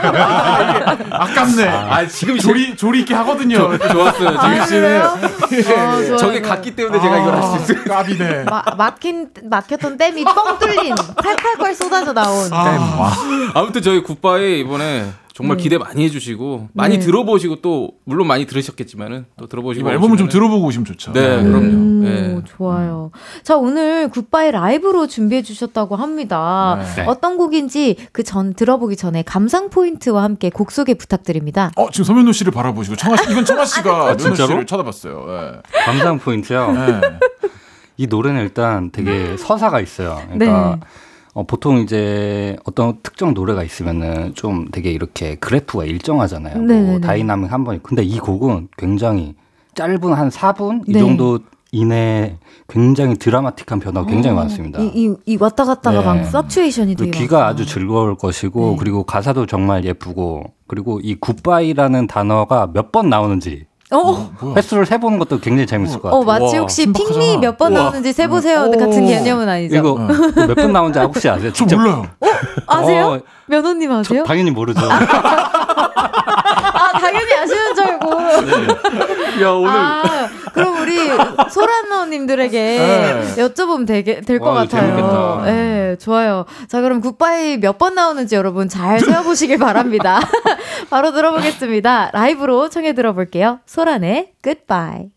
아깝네. 지금 조리 있게 하거든요. 좋았어요. 지금 저게 갔기 때문에 제가 이걸 할 수 있어요. 까비네. 막혔던 댐이 뻥 뚫린 콸콸콸 쏟아져 나온. 아무튼 저희 굿바이 이번에 정말 기대 많이 해주시고 많이 들어보시고 또 물론 많이 들으셨겠지만은 또 들어보시고 앨범을 좀 들어보고 오시면 좋죠. 네, 그럼요. 네. 좋아요. 자, 오늘 굿바이 라이브로 준비해 주셨다고 합니다. 네. 어떤 곡인지 들어보기 전에 감상 포인트와 함께 곡 소개 부탁드립니다. 지금 서면호 씨를 바라보시고 이건 청아 씨가 면호 씨를 쳐다봤어요. 네. 감상 포인트요. 네. 이 노래는 일단 되게 서사가 있어요. 그러니까. 보통 이제 어떤 특정 노래가 있으면은 좀 되게 이렇게 그래프가 일정하잖아요. 뭐 다이나믹 한 번이. 근데 이 곡은 굉장히 짧은 한 4분 이 정도 이내에 굉장히 드라마틱한 변화가 굉장히 많습니다. 이 왔다 갔다가 막 플럭츄에이션이 되게 귀가 아주 즐거울 것이고 그리고 가사도 정말 예쁘고 그리고 이 굿바이라는 단어가 몇 번 나오는지 횟수를 세보는 것도 굉장히 재밌을 것 같아요. 마치 혹시 핑미 몇 번 나오는지 세보세요 같은 개념은 아니죠? 이거 몇 번 나오는지 혹시 아세요? 저 몰라요. 아세요? 면호님 아세요? 당연히 모르죠. 당연히 아시는 줄 알고. 야, 오늘. 그럼 우리 소란너님들에게 여쭤보면 될 것 같아요. 네, 좋아요. 자, 그럼 굿바이 몇 번 나오는지 여러분 잘 세어보시길 바랍니다. 바로 들어보겠습니다. 라이브로 청해 들어볼게요. 소란의 굿바이.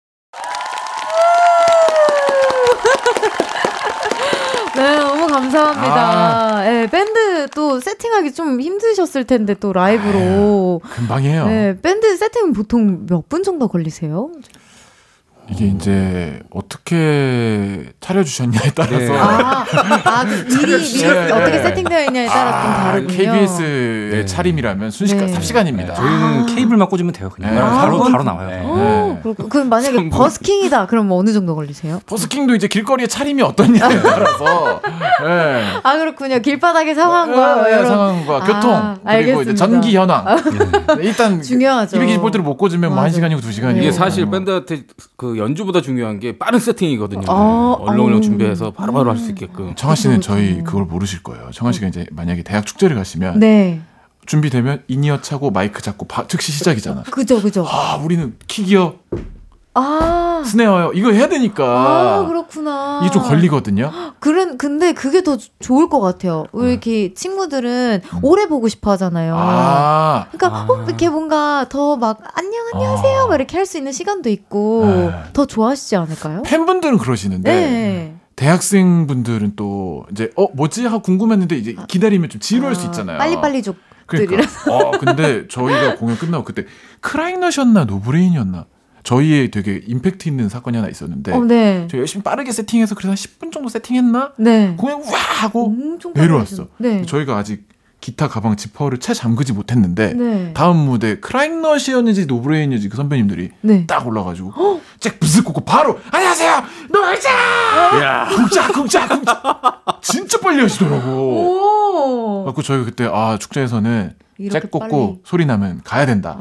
네, 너무 감사합니다. 네, 밴드 또 세팅하기 좀 힘드셨을 텐데 또 라이브로. 금방이에요. 네, 밴드 세팅은 보통 몇 분 정도 걸리세요? 이게 이제 어떻게 차려주셨냐에 따라서 미리 어떻게 세팅되어 있냐에 따라 좀 다르군요. KBS의 차림이라면 순식간 3시간입니다. 저희는 케이블만 꽂으면 돼요. 그냥 바로 나와요. 그럼 만약에 버스킹이다 그럼 뭐 어느 정도 걸리세요? 버스킹도 이제 길거리의 차림이 어떠냐에 따라서 그렇군요. 길바닥의 상황과 상황과 교통 그리고 알겠습니다. 이제 전기 현황 일단 중요하죠. 220V를 못 꽂으면 뭐 1시간이고 2시간이고 이게 사실 밴드한테 그 연주보다 중요한 게 빠른 세팅이거든요. 얼렁얼렁 준비해서 바로바로 할 수 있게끔. 청아 씨는 저희 그걸 모르실 거예요. 청아 씨가 이제 만약에 대학 축제를 가시면 준비되면 인이어 차고 마이크 잡고 즉시 시작이잖아. 그죠. 우리는 킥이요. 스네어요. 이거 해야 되니까. 그렇구나. 이게 좀 걸리거든요. 근데 그게 더 좋을 것 같아요. 왜 이렇게 친구들은 오래 보고 싶어 하잖아요. 그러니까 이렇게 뭔가 더 막 안녕하세요 막 이렇게 할 수 있는 시간도 있고 더 좋아하시지 않을까요? 팬분들은 그러시는데 대학생분들은 또 이제 뭐지 하고 궁금했는데 이제 기다리면 좀 지루할 수 있잖아요. 빨리빨리 족들이라서. 근데 저희가 공연 끝나고 그때 크라잉넛이었나 노브레인이었나 저희의 되게 임팩트 있는 사건이 하나 있었는데 저희 열심히 빠르게 세팅해서 그래서 한 10분 정도 세팅했나? 공연 와 하고 내려왔어. 저희가 아직 기타 가방 지퍼를 채 잠그지 못했는데 다음 무대 크라잉넛이었는지 노브레인이었는지 그 선배님들이 딱 올라가지고 쫙 붓을 꽂고 바로 안녕하세요 놀자 쿵짝 진짜 빨리 하시더라고. 그래서 저희가 그때 축제에서는 잭 꽂고 소리 나면 가야 된다.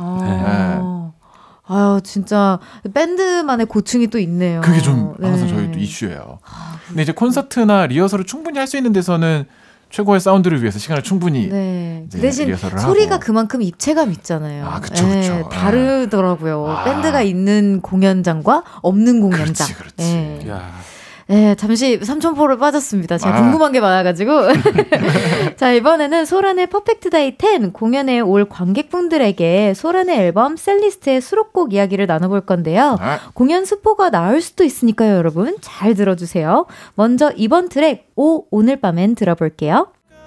진짜 밴드만의 고충이 또 있네요. 그게 좀 항상 저희도 이슈예요. 근데 이제 콘서트나 리허설을 충분히 할 수 있는 데서는 최고의 사운드를 위해서 시간을 충분히 대신 리허설을 소리가 하고. 그만큼 입체감 있잖아요. 그쵸. 다르더라고요. 밴드가 있는 공연장과 없는 공연장. 그렇지. 잠시 삼천포를 빠졌습니다. 제가 궁금한 게 많아가지고. 자, 이번에는 소란의 퍼펙트 다이 10 공연에 올 관객분들에게 소란의 앨범 셀리스트의 수록곡 이야기를 나눠볼 건데요. 공연 스포가 나올 수도 있으니까요, 여러분. 잘 들어주세요. 먼저 이번 트랙 오늘 밤엔 들어볼게요.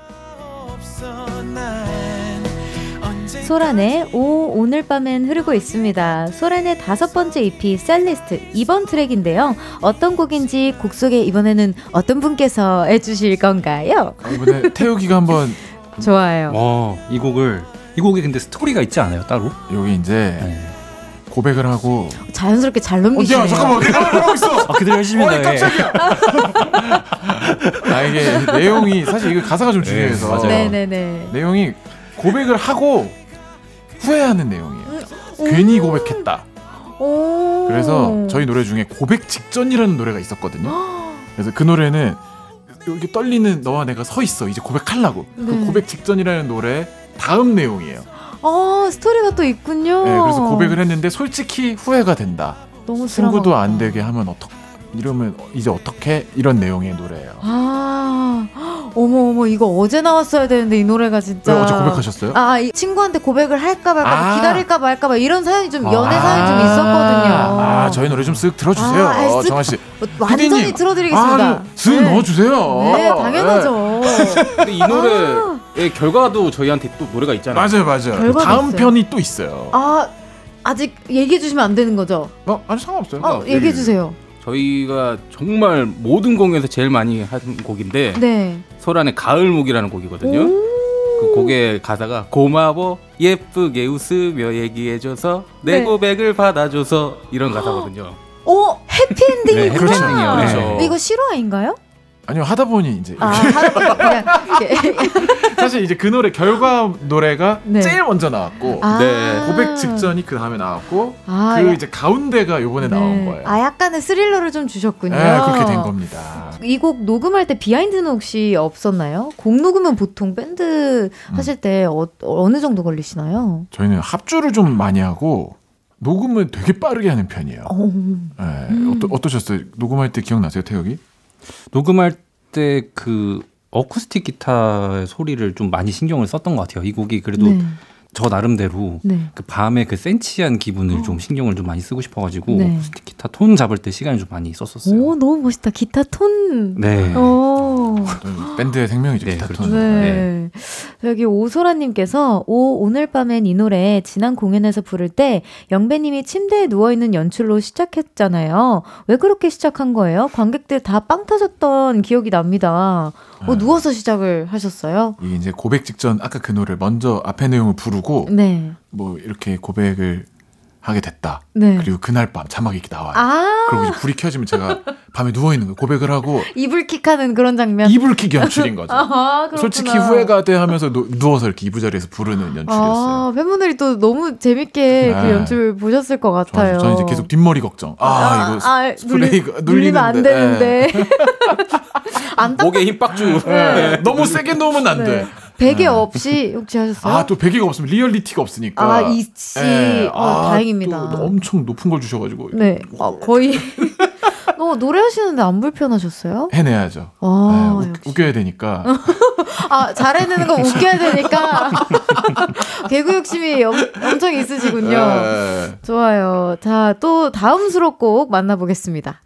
소란의 오늘 밤엔 흐르고 있습니다. 소란의 5번째 EP 셀리스트 2번 트랙인데요. 어떤 곡인지 곡 소개 이번에는 어떤 분께서 해주실 건가요? 이번에 태우기가 한번 좋아요. 이 곡에 근데 스토리가 있지 않아요 따로? 여기 이제 고백을 하고 자연스럽게 잘 넘기시네요. 잠깐만 내가 하고 있어. 그대로 열심히 해. 깜짝이야. 이게 내용이 사실 이거 가사가 좀 중요해서 네네네. 내용이 고백을 하고 후회하는 내용이에요. 괜히 고백했다. 그래서 저희 노래 중에 고백 직전이라는 노래가 있었거든요. 그래서 그 노래는 여기 떨리는 너와 내가 서 있어 이제 고백하려고. 네. 그 고백 직전이라는 노래 다음 내용이에요. 스토리가 또 있군요. 네, 그래서 고백을 했는데 솔직히 후회가 된다. 너무 친구도 안 되게 하면 이러면 이제 어떻게 이런 내용의 노래예요. 어머 이거 어제 나왔어야 되는데 이 노래가 진짜. 왜 어제 고백하셨어요? 이 친구한테 고백을 할까 말까 기다릴까 말까 이런 사연이 좀 연애 사연이 좀 있었거든요. 저희 노래 좀 쓱 들어주세요. 정아 씨. 완전히 틀어드리겠습니다. 쓱 넣어주세요. 네, 당연하죠. 근데 이 노래의 결과도 저희한테 또 노래가 있잖아요. 맞아요. 다음 있어요. 편이 또 있어요. 아직 얘기해 주시면 안 되는 거죠? 아니 상관없어요. 얘기해 주세요. 저희가 정말 모든 공연에서 제일 많이 한 곡인데 네. 소란의 가을목이라는 곡이거든요. 그 곡의 가사가 고마워 예쁘게 웃으며 얘기해줘서 내 고백을 받아줘서 이런 가사거든요. 해피엔딩이구나. 네, 해피엔딩이요. 그렇죠. 이거 실화인가요? 아니요 하다 보니 이제 이렇게. 사실 이제 그 노래 결과 노래가 제일 먼저 나왔고 고백 직전이 그 다음에 나왔고 이제 가운데가 요번에 나온 거예요. 약간의 스릴러를 좀 주셨군요. 네, 그렇게 된 겁니다. 이 곡 녹음할 때 비하인드는 혹시 없었나요? 곡 녹음은 보통 밴드 하실 때 어느 정도 걸리시나요? 저희는 합주를 좀 많이 하고 녹음은 되게 빠르게 하는 편이에요. 어떠셨어요? 녹음할 때 기억나세요, 태혁이? 녹음할 때 그 어쿠스틱 기타의 소리를 좀 많이 신경을 썼던 것 같아요. 이 곡이 그래도 저 나름대로 그 밤에 그 센치한 기분을 좀 신경을 좀 많이 쓰고 싶어가지고 어쿠스틱 기타 톤 잡을 때 시간을 좀 많이 썼었어요. 너무 멋있다. 기타 톤. 네. 밴드의 생명이죠. 기타 톤. 네. 여기 오소라님께서 오늘 밤엔 이 노래 지난 공연에서 부를 때 영배님이 침대에 누워있는 연출로 시작했잖아요. 왜 그렇게 시작한 거예요? 관객들 다 빵 터졌던 기억이 납니다. 누워서 시작을 하셨어요? 이게 이제 고백 직전 아까 그 노래 먼저 앞에 내용을 부르고 뭐 이렇게 고백을 하게 됐다. 그리고 그날 밤 자막이 이렇게 나와요. 그리고 이제 불이 켜지면 제가 밤에 누워있는 거예요. 고백을 하고 이불킥하는 그런 장면. 이불킥 연출인 거죠. 솔직히 후회가 돼 하면서 누워서 이렇게 이부자리에서 부르는 연출이었어요. 팬분들이 또 너무 재밌게 그 연출 보셨을 것 같아요. 저는 이제 계속 뒷머리 걱정. 이거 스프레이가 눌리면 안 되는데. 목에 힘 빡 주고. 너무 세게 놓으면 안 돼. 베개 없이 혹시 하셨어요? 또 베개가 없으면 리얼리티가 없으니까. 있지. 다행입니다. 또 엄청 높은 걸 주셔가지고. 네. 거의. 노래하시는데 안 불편하셨어요? 해내야죠. 웃겨야 되니까. 잘 해내는 건 웃겨야 되니까. 개그 욕심이 엄청 있으시군요. 좋아요. 자, 또 다음 수록곡 만나보겠습니다.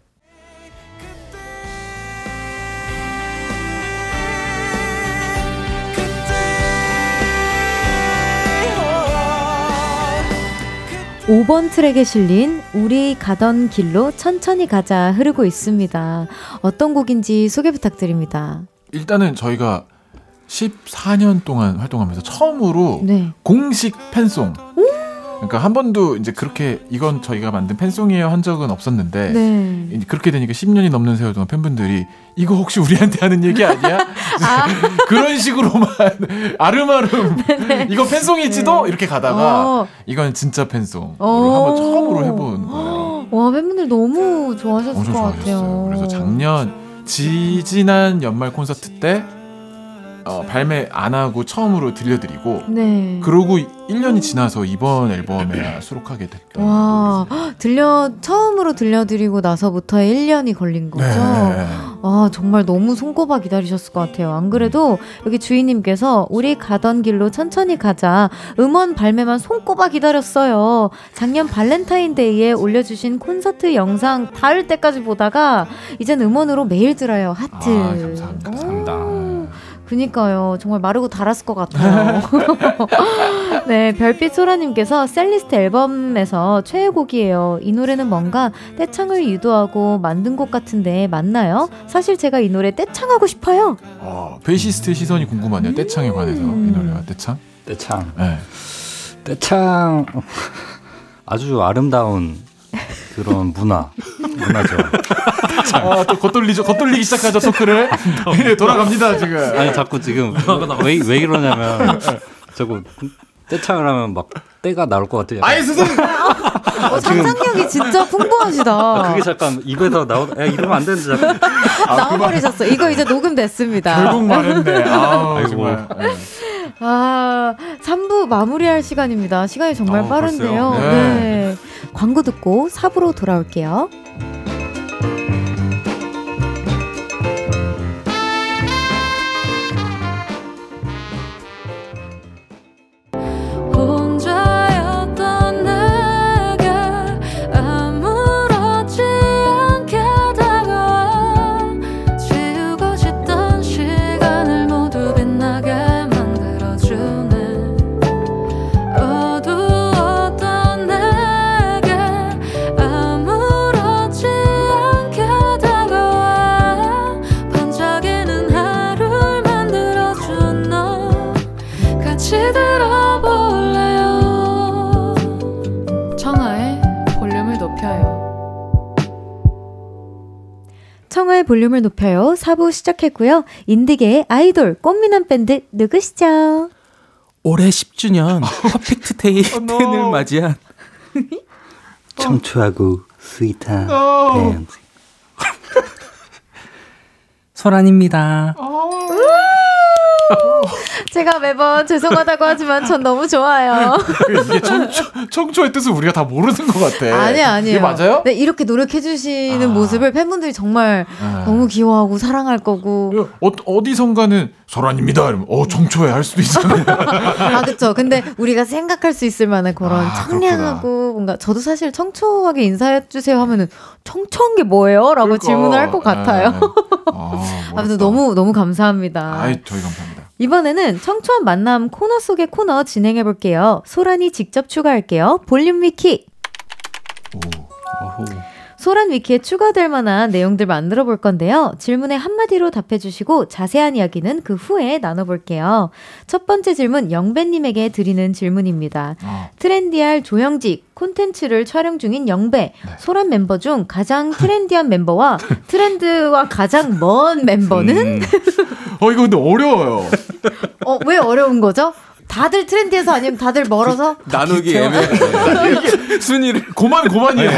오 5번 트랙에 실린 우리 가던 길로 천천히 가자 흐르고 있습니다. 어떤 곡인지 소개 부탁드립니다. 일단은 저희가 14년 동안 활동하면서 처음으로 공식 팬송. 그러니까 한 번도 이제 그렇게 이건 저희가 만든 팬송이에요 한 적은 없었는데 그렇게 되니까 10년이 넘는 세월 동안 팬분들이 이거 혹시 우리한테 하는 얘기 아니야? 그런 식으로만 아름아름 이거 팬송일지도 이렇게 가다가 이건 진짜 팬송으로 한번 처음으로 해본 거예요. 와, 팬분들 너무 좋아하셨을 것 같아요. 그래서 작년 지난 연말 콘서트 때 발매 안 하고 처음으로 들려드리고 그러고 1년이 지나서 이번 앨범에 수록하게 됐던 처음으로 들려드리고 나서부터의 1년이 걸린 거죠. 정말 너무 손꼽아 기다리셨을 것 같아요. 안 그래도 여기 주인님께서 우리 가던 길로 천천히 가자 음원 발매만 손꼽아 기다렸어요. 작년 발렌타인데이에 올려주신 콘서트 영상 닿을 때까지 보다가 이젠 음원으로 매일 들어요. 하트. 감사합니다. 그니까요. 정말 마르고 닳았을 것 같아요. 네, 별빛 소라님께서 셀리스트 앨범에서 최애곡이에요. 이 노래는 뭔가 떼창을 유도하고 만든 곡 같은데 맞나요? 사실 제가 이 노래 떼창하고 싶어요. 베이시스트의 시선이 궁금하네요. 떼창에 관해서. 이 노래가 떼창? 떼창. 떼창 아주 아름다운 그런 문화죠. 또 겉돌리기 시작하죠, 토크를. 돌아갑니다, 지금. 아니, 자꾸 지금 왜 이러냐면, 자꾸 떼창을 하면 막 때가 나올 것 같아요. 아예 선생님. 상상력이 진짜 풍부하시다. 그게 잠깐 입에서 이러면 안 되는데 잠깐. 나와버리셨어. 이거 이제 녹음됐습니다. 결국 말했네. 정말. 3부 마무리할 시간입니다. 시간이 정말 빠른데요. 네. 광고 듣고 4부로 돌아올게요. 청하의 볼륨을 높여요. 4부 시작했고요. 인디계의 아이돌 꽃미남 밴드 누구시죠? 올해 10주년 퍼펙트 데이 10을 맞이한 청초하고 스윗한 밴드 소란입니다. 제가 매번 죄송하다고 하지만 전 너무 좋아요. 이게 청초의 뜻을 우리가 다 모르는 것 같아. 아니에요. 이게 맞아요? 네, 이렇게 노력해주시는 모습을 팬분들이 정말 너무 귀여워하고 사랑할 거고. 어디선가는 소란입니다. 이러면 청초해 할 수도 있잖아요. 그쵸. 근데 우리가 생각할 수 있을 만한 그런 청량하고 그렇구나. 뭔가 저도 사실 청초하게 인사해주세요 하면은 청초한 게 뭐예요? 라고 질문을 할 것 같아요. 아무튼 너무 감사합니다. 저희 감사합니다. 이번에는 청초한 만남 코너 속의 코너 진행해볼게요. 소란이 직접 추가할게요. 볼륨 위키. 소란 위키에 추가될 만한 내용들 만들어 볼 건데요. 질문에 한마디로 답해주시고 자세한 이야기는 그 후에 나눠볼게요. 첫 번째 질문 영배님에게 드리는 질문입니다. 트렌디할 조영직 콘텐츠를 촬영 중인 영배. 소란 멤버 중 가장 트렌디한 멤버와 트렌드와 가장 먼 멤버는? 이거 근데 어려워요. 왜 어려운 거죠? 다들 트렌디해서 아니면 다들 멀어서? 나누기 애매해. 순위를 고만이에요.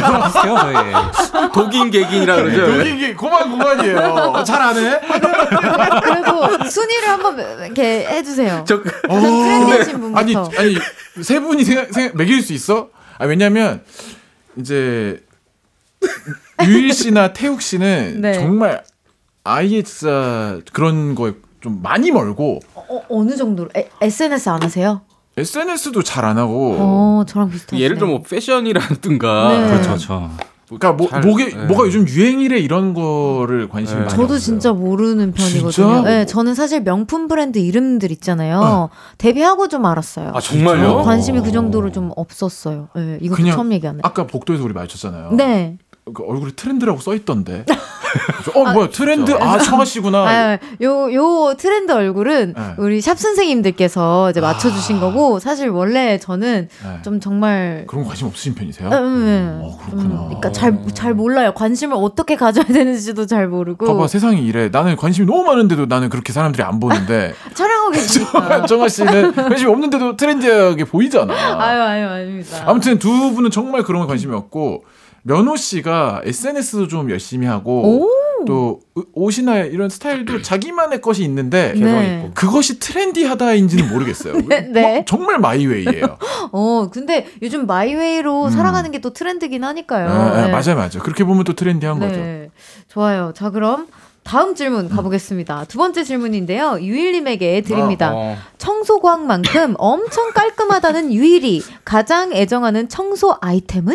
독인 개긴이라 그러죠. 고만이에요. 잘 안 해? 그래도 순위를 한번 이렇게 해주세요. 트렌디하신 분부터. 아니 세 분이 매길 수 있어? 왜냐면 이제 유일 씨나 태욱 씨는 네. 정말 아예 진짜 그런 거에 좀 많이 멀고. 어느 정도로? SNS 안 하세요? SNS도 잘 안 하고. 저랑 비슷하네. 예를 들어 뭐 패션이라든가. 네. 그렇죠. 그러니까 뭐가 요즘 유행이래 이런 거를 관심이 많이 저도 없어요. 진짜 모르는 편이거든요. 진짜? 네, 저는 사실 명품 브랜드 이름들 있잖아요. 데뷔하고 좀 알았어요. 정말요? 관심이 그 정도로 좀 없었어요. 네, 이것도 처음 얘기하네. 아까 복도에서 우리 마주쳤잖아요. 네. 그 얼굴에 트렌드라고 써 있던데. 뭐야 트렌드? 청아 씨구나. 요 트렌드 얼굴은 우리 샵 선생님들께서 이제 맞춰주신 거고 사실 원래 저는 좀 정말 그런 거 관심 없으신 편이세요? 그렇구나. 그러니까 잘 몰라요. 관심을 어떻게 가져야 되는지도 잘 모르고. 봐봐 세상이 이래. 나는 관심이 너무 많은데도 나는 그렇게 사람들이 안 보는데. 촬영하고 계시니까. 정아 씨는 관심이 없는데도 트렌디하게 보이잖아. 아닙니다. 아무튼 두 분은 정말 그런 거 관심이 없고. 면호 씨가 SNS도 좀 열심히 하고 또 옷이나 이런 스타일도 자기만의 것이 있는데 네. 그것이 트렌디하다인지는 모르겠어요. 네. 정말 마이웨이예요. 근데 요즘 마이웨이로 살아가는 게 또 트렌드긴 하니까요. 네. 맞아요. 그렇게 보면 또 트렌디한 거죠. 좋아요. 자 그럼 다음 질문 가보겠습니다. 두 번째 질문인데요. 유일님에게 드립니다. 청소광만큼 엄청 깔끔하다는 유일이 가장 애정하는 청소 아이템은?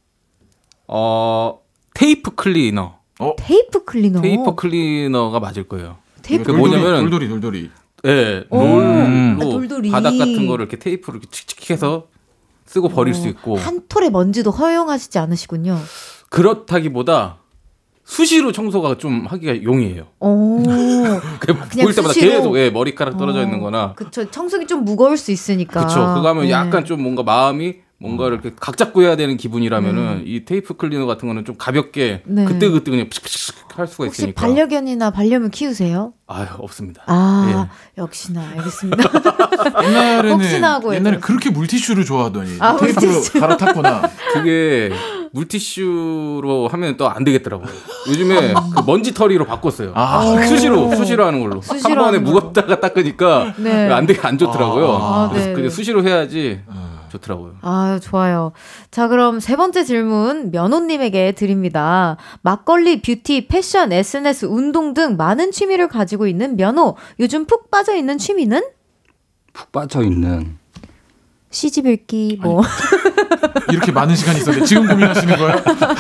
테이프 클리너. 테이프 클리너. 테이프 클리너가 맞을 거예요. 테이프 뭐냐면 돌돌이. 네, 롤로 돌돌이. 바닥 같은 거를 이렇게 테이프로 이렇게 칙칙해서 쓰고 버릴 수 있고. 한 톨의 먼지도 허용하시지 않으시군요. 그렇다기보다 수시로 청소가 좀 하기가 용이해요. 보일 때마다 수시로. 계속 머리카락 떨어져 있는 거나. 그쵸. 청소기 좀 무거울 수 있으니까. 그쵸. 그거 하면 약간 좀 뭔가 마음이 뭔가를 이렇게 각 잡고 해야 되는 기분이라면은 이 테이프 클리너 같은 거는 좀 가볍게 그때 그냥 픽픽픽 할 수가 있으니까. 혹시 반려견이나 반려묘 키우세요? 없습니다. 역시나 알겠습니다. 옛날에 그렇게 물티슈를 좋아하더니 테이프로 갈아탔구나. 그게 물티슈로 하면 또 안 되겠더라고요. 요즘에 그 먼지 털이로 바꿨어요. 수시로 하는 걸로. 한 번에 무겁다가 닦으니까 안 좋더라고요. 그래서 그냥 수시로 해야지 좋더라고요. 좋아요. 자, 그럼 세 번째 질문 면호님에게 드립니다. 막걸리, 뷰티, 패션, SNS, 운동 등 많은 취미를 가지고 있는 면호. 요즘 푹 빠져 있는 취미는? 푹 빠져 있는 시집 읽기 이렇게 많은 시간이 있었는데 지금 고민하시는 거예요?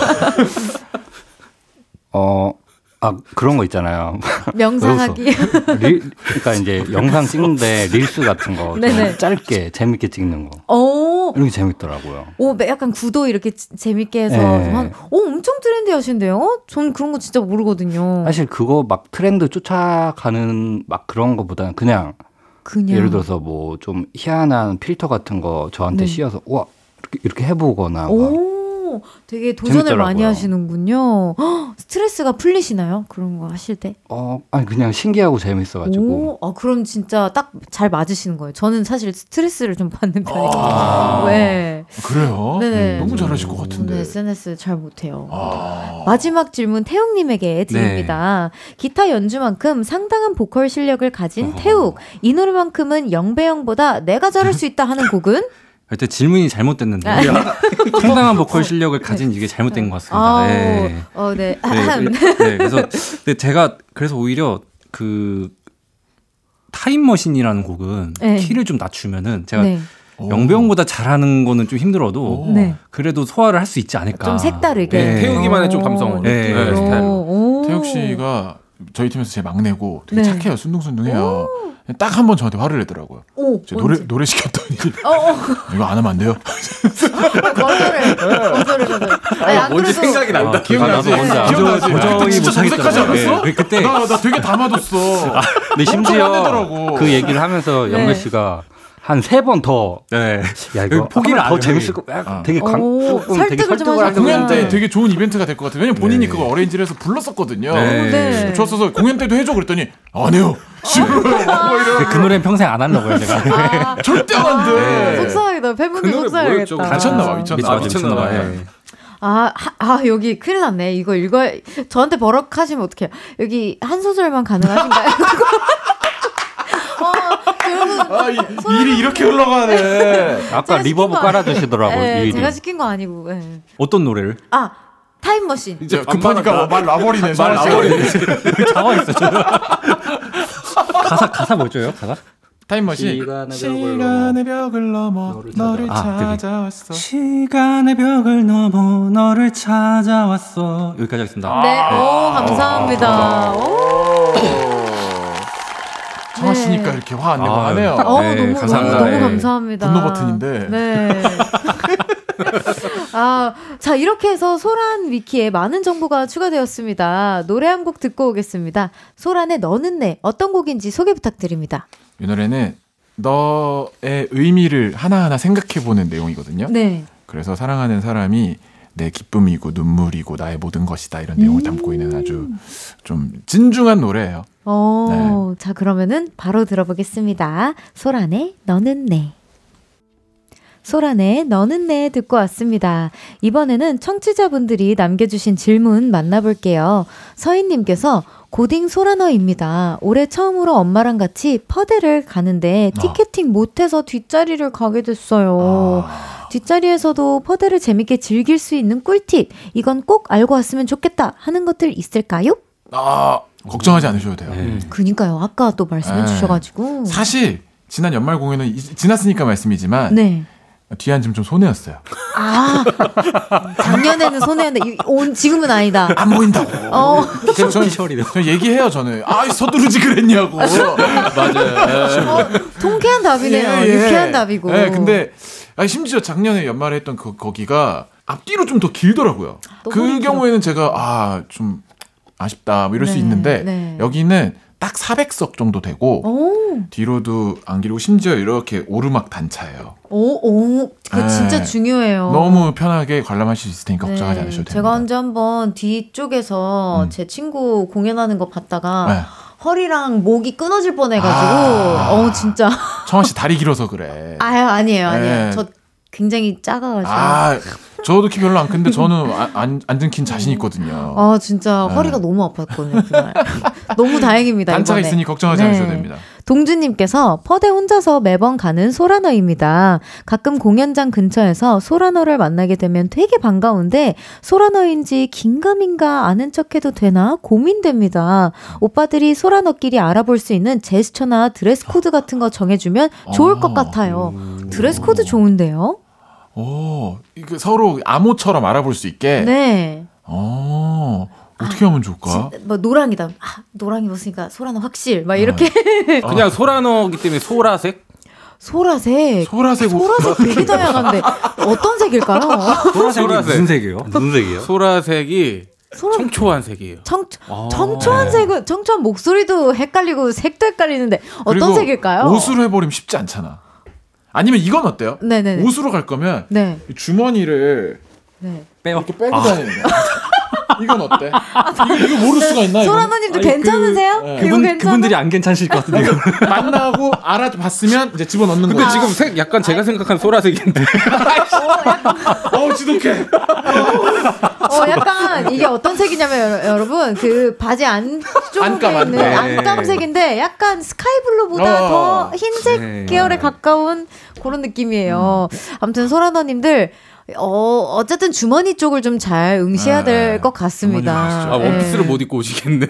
그런 거 있잖아요. 명상하기. 그러니까 이제 영상 찍는데 릴스 같은 거 짧게 재밌게 찍는 거. 이런 게 재밌더라고요. 약간 구도 이렇게 재밌게 해서 엄청 트렌디 하신데요? 전 그런 거 진짜 모르거든요. 사실 그거 막 트렌드 쫓아가는 막 그런 거보다는 그냥 예를 들어서 뭐 좀 희한한 필터 같은 거 저한테 씌워서 우와 이렇게 해보거나 되게 도전을 재밌더라고요. 많이 하시는군요. 스트레스가 풀리시나요? 그런 거 하실 때? 아니 그냥 신기하고 재밌어가지고. 그럼 진짜 딱 잘 맞으시는 거예요. 저는 사실 스트레스를 좀 받는 편이거든요. 네. 그래요? 네. 너무 잘하실 것 같은데. 저는 SNS 잘 못해요. 마지막 질문 태욱님에게 드립니다. 기타 연주만큼 상당한 보컬 실력을 가진 태욱. 이 노래만큼은 영배영보다 내가 잘할 수 있다 하는 곡은? 일단 질문이 잘못됐는데 상당한 보컬 실력을 가진 이게 잘못된 것 같습니다. 네. 그래서 제가 오히려 그 타임머신이라는 곡은 키를 좀 낮추면은 제가 영배영보다 잘하는 거는 좀 힘들어도 그래도 소화를 할 수 있지 않을까. 좀 색다르게. 태욱이만의 좀 감성 스타일로. 태욱 씨가 저희 팀에서 제일 막내고 되게 착해요. 순둥순둥해요. 딱 한 번 저한테 화를 내더라고요. 노래 시켰더니 이거 안 하면 안 돼요. 거절을. 뭔지 생각이 난다. 기억나지? 도저히 진짜 정색하지 않았어? 그때 나 되게 담아뒀어. 근데 심지어 그 얘기를 하면서 영배 씨가 한 3번 더. 야, 이거 포기를 더 재밌을 거. 되게 설득을 좀 하셨구나. 공연 때 되게 좋은 이벤트가 될 것 같아요. 왜냐면 본인이 그거 어레인지를 해서 불렀었거든요. 좋았어서 공연 때도 해줘 그랬더니 안 해요. 그 노래는 평생 안 하려고요, 제가. 절대 안 돼. 속상하다. 팬분들 속상하겠다. 미쳤나봐. 여기 큰일 났네. 이거 저한테 버럭하시면 어떡해요. 여기 한 소절만 가능하신가요? 일이 이렇게 흘러가네. 아까 리버브 깔아주시더라고요. 제가 시킨 거 아니고. 어떤 노래를? 타임머신. 이제 급하니까 말 놔버리네. 당황했어. 가사 뭐죠? 가사? 타임머신. 시간의 벽을 넘어 너를 찾아왔어. 시간의 벽을 넘어 너를 찾아왔어. 여기까지 하겠습니다. 네. 감사합니다. 청하시니까 이렇게 화 안 내고 하네요. 너무 감사합니다. 너무 감사합니다. 분노 버튼인데. 네. 자, 이렇게 해서 소란 위키에 많은 정보가 추가되었습니다. 노래 한 곡 듣고 오겠습니다. 소란의 너는 내 어떤 곡인지 소개 부탁드립니다. 이 노래는 너의 의미를 하나하나 생각해보는 내용이거든요. 네. 그래서 사랑하는 사람이 내 기쁨이고 눈물이고 나의 모든 것이다 이런 내용을 담고 있는 아주 좀 진중한 노래예요. 자, 그러면은 바로 들어보겠습니다. 소란의 너는 내. 소란의 너는 내 듣고 왔습니다. 이번에는 청취자분들이 남겨주신 질문 만나볼게요. 서인님께서 고딩 소란어입니다. 올해 처음으로 엄마랑 같이 퍼데를 가는데 티켓팅 못해서 뒷자리를 가게 됐어요. 뒷자리에서도 퍼데를 재밌게 즐길 수 있는 꿀팁, 이건 꼭 알고 왔으면 좋겠다 하는 것들 있을까요? 걱정하지 않으셔도 돼요. 그니까요. 아까 또 말씀해 주셔가지고. 사실 지난 연말 공연은 지났으니까 말씀이지만 뒤에 앉으면 좀 손해였어요. 작년에는 손해였는데 지금은 아니다. 안 보인다고. 저는 얘기해요. 저는 서두르지 그랬냐고. 맞아요. 통쾌한 답이네요. 유쾌한 답이고. 근데 심지어 작년에 연말에 했던 거기가 앞뒤로 좀 더 길더라고요. 그 경우에는 제가 좀 아쉽다 뭐 이럴 수 있는데 여기는 딱 400석 정도 되고 뒤로도 안 길고 심지어 이렇게 오르막 단차예요. 그거 진짜 중요해요. 너무 편하게 관람하실 수 있을 테니까 걱정하지 않으셔도 됩니다. 제가 언제 한번 뒤쪽에서 제 친구 공연하는 거 봤다가 허리랑 목이 끊어질 뻔해가지고 진짜. 청아 씨 다리 길어서 그래. 아니에요. 저 굉장히 작아가지고. 저도 키 별로 안 큰데 저는 앉은 키는 자신 있거든요. 진짜 허리가 너무 아팠거든요 그날. 너무 다행입니다. 단차가 이번에. 있으니 걱정하지 않으셔도 됩니다. 동주님께서 퍼대 혼자서 매번 가는 소라너입니다. 가끔 공연장 근처에서 소라너를 만나게 되면 되게 반가운데 소라너인지 긴가민가 아는 척해도 되나 고민됩니다. 오빠들이 소라너끼리 알아볼 수 있는 제스처나 드레스 코드 같은 거 정해주면 좋을 것 같아요. 드레스 코드 좋은데요? 이거 서로 암호처럼 알아볼 수 있게. 네. 어떻게 하면 좋을까? 뭐 노랑이다. 노랑 입었으니까 소라너 확실. 막 이렇게. 그냥 소라너기 때문에 소라색? 소라색 되게 다양한데 어떤 색일까요? 소라색이 무슨 색이에요? 무슨 색이에요? 소라색이 청초한 색이에요. 청초한 색은 청초한 목소리도 헷갈리고 색도 헷갈리는데 어떤 색일까요? 옷으로 해버리면 쉽지 않잖아. 아니면 이건 어때요? 네네네. 옷으로 갈 거면 주머니를 이렇게 빼고 다니는 거야. 이건 어때? 이거 모를 수가 있나? 소라너님도 괜찮으세요? 그분들이 안 괜찮으실 것 같은데. 만나고 알아봤으면 이제 집어넣는 거예요. 근데 지금 색 약간 제가 생각한 소라색인데. 지독해. 약간 이게 어떤 색이냐면 여러분 그 바지 안쪽에 있는 안감색인데 약간 스카이블루보다 더 흰색 계열에 가까운 그런 느낌이에요. 아무튼 소라너님들 어쨌든 주머니 쪽을 좀 잘 응시해야 될 것 같습니다. 원피스를 못 입고 오시겠네.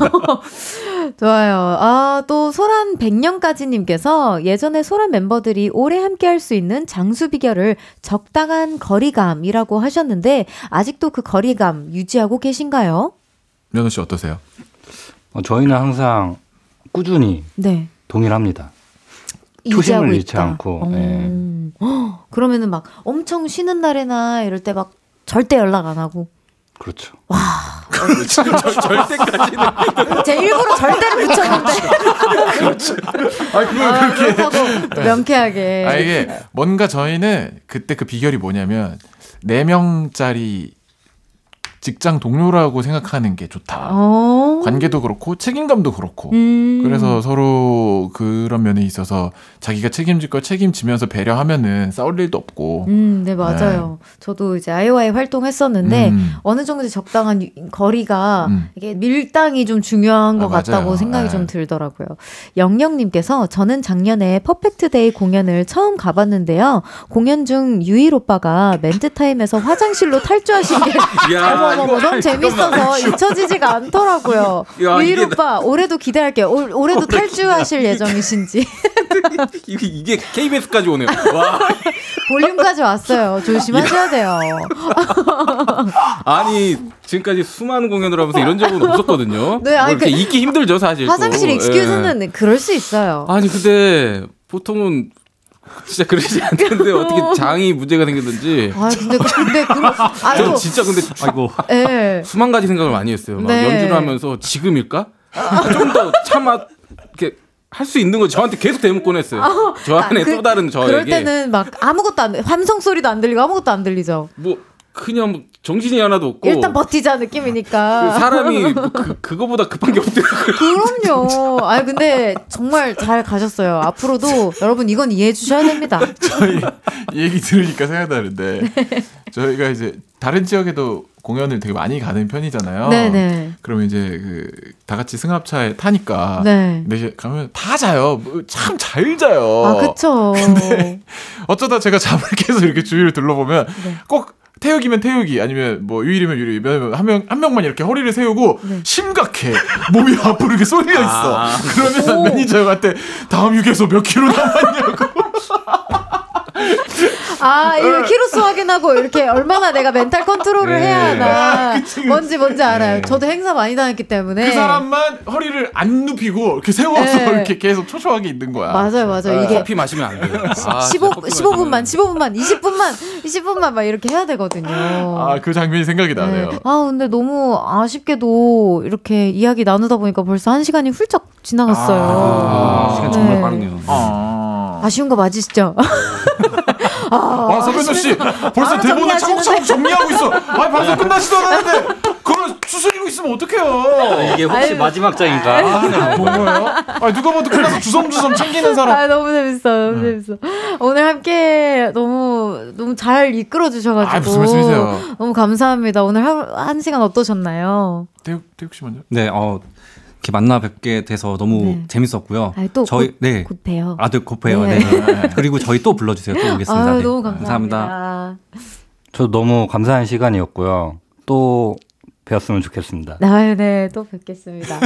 좋아요. 또 소란 100년까지님께서 예전에 소란 멤버들이 오래 함께 할 수 있는 장수 비결을 적당한 거리감이라고 하셨는데 아직도 그 거리감 유지하고 계신가요? 면호 씨 어떠세요? 저희는 항상 꾸준히 동일합니다. 초심을 잃지 않고. 그러면은 막 엄청 쉬는 날이나 이럴 때 막 절대 연락 안 하고. 그렇죠. 와. 절대까지는. 제 일부러 절대를 붙였는데. 그렇죠. 그렇게 명쾌하게. 이게 뭔가 저희는 그때 그 비결이 뭐냐면 4명짜리 직장 동료라고 생각하는 게 좋다. 관계도 그렇고 책임감도 그렇고. 그래서 서로 그런 면에 있어서 자기가 책임질 걸 책임지면서 배려하면은 싸울 일도 없고. 네, 맞아요. 저도 이제 아이오아이 활동했었는데 어느 정도 적당한 거리가 이게 밀당이 좀 중요한 것 같다고 생각이 좀 들더라고요. 영영님께서 저는 작년에 퍼펙트데이 공연을 처음 가봤는데요. 공연 중 유일 오빠가 멘트 타임에서 화장실로 탈주하신 게 너무 재밌어서 잊혀지지가 않더라고요. 유일 오빠 올해도 기대할게요. 올해도 탈주하실 예정이신지. 이게 KBS까지 오네요. 와. 볼륨까지 왔어요. 조심하셔야 돼요. 아니 지금까지 수많은 공연을 하면서 이런 적은 없었거든요. 네, 이렇게 잊기 힘들죠 사실. 화장실 익스큐즈는 그럴 수 있어요. 아니 근데 보통은 진짜 그러지 않는데 어떻게 장이 문제가 생겼는지. 저 진짜 근데 수만 가지 생각을 많이 했어요. 막 연주를 하면서 지금일까? 좀 더 참아 이렇게 할 수 있는 거 저한테 계속 대문권 했어요. 저 안에 또 다른 저에게. 그럴 때는 막 아무것도 안 함성 소리도 안 들리고 아무것도 안 들리죠. 뭐 그냥 정신이 하나도 없고 일단 버티자 느낌이니까. 사람이 그거보다 급한 게 없더라고요. 그럼요. 근데 정말 잘 가셨어요. 앞으로도 여러분 이건 이해해 주셔야 됩니다. 저희 얘기 들으니까 생각나는데 저희가 이제 다른 지역에도 공연을 되게 많이 가는 편이잖아요. 네네. 그러면 이제 다 같이 승합차에 타니까 근데 가면 다 자요. 참 잘 자요. 그쵸. 근데 어쩌다 제가 잠을 깨서 이렇게 주위를 둘러보면 꼭 태욱이면 태욱이 아니면 뭐 유일이면 유일이 한 명만 이렇게 허리를 세우고 심각해. 몸이 앞으로 이렇게 쏠려 있어. 그러면 매니저한테 다음 휴게소 몇 킬로 남았냐고. 이거 키로수 확인하고 이렇게 얼마나 내가 멘탈 컨트롤을 해야 하나. 그치. 뭔지 알아요. 저도 행사 많이 다녔기 때문에. 그 사람만 허리를 안 눕히고 이렇게 세워서 이렇게 계속 초조하게 있는 거야. 맞아요. 이게 커피 마시면 안 돼요. 15분만, 20분만 막 이렇게 해야 되거든요. 그 장면이 생각이 나네요. 근데 너무 아쉽게도 이렇게 이야기 나누다 보니까 벌써 1시간이 훌쩍 지나갔어요. 시간 정말 빠르네요. 아쉬운 거 맞으시죠? 서변호 씨 벌써 대본을 차곡차곡 정리하고 있어. 방송 끝나지도 않았는데 그걸 추스리고 있으면 어떡해요. 이게 혹시 마지막 장인가? 뭐예요? 누가 봐도 끝나서 주섬주섬 챙기는 사람. 너무 재밌어. 오늘 함께 너무 잘 이끌어 주셔가지고 무슨 말씀이세요? 너무 감사합니다. 오늘 한 시간 어떠셨나요? 태욱 씨 먼저. 네, 이렇게 만나 뵙게 돼서 너무 재밌었고요. 또 곧 봬요. 곧 봬요. 네. 그리고 저희 또 불러주세요. 또 오겠습니다. 너무 감사합니다. 저 너무 감사한 시간이었고요. 또 뵈었으면 좋겠습니다. 네, 또 뵙겠습니다.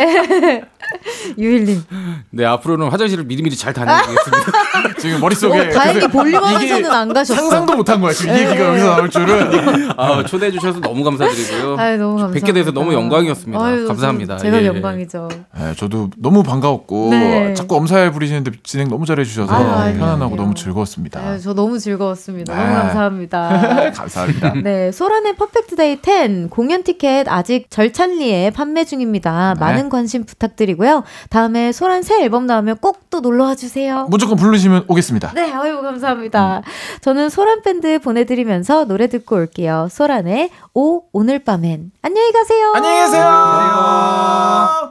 유일님. 네, 앞으로는 화장실을 미리미리 잘 다녀오겠습니다. 지금 머릿속에 다행히 볼륨하면서는 안 가셨어. 상상도 못한 거야. 지금 이 얘기가 여기서 나올 줄은. 초대해 주셔서 너무 감사드리고요. 너무 감사합니다. 뵙게 돼서 너무 영광이었습니다. 감사합니다. 제가 영광이죠. 저도 너무 반가웠고 자꾸 엄살 부리시는데 진행 너무 잘해 주셔서 편안하고 너무 즐거웠습니다. 저 너무 즐거웠습니다. 너무 감사합니다. 감사합니다. 네, 소란의 퍼펙트데이 10 공연 티켓 아직 절찬리에 판매 중입니다. 많은 관심 부탁드리고요. 다음에 소란 새 앨범 나오면 꼭 또 놀러와 주세요. 무조건 부르시면 오겠습니다. 네, 감사합니다. 저는 소란 밴드 보내드리면서 노래 듣고 올게요. 소란의 오늘 밤엔. 안녕히 가세요. 안녕히 계세요.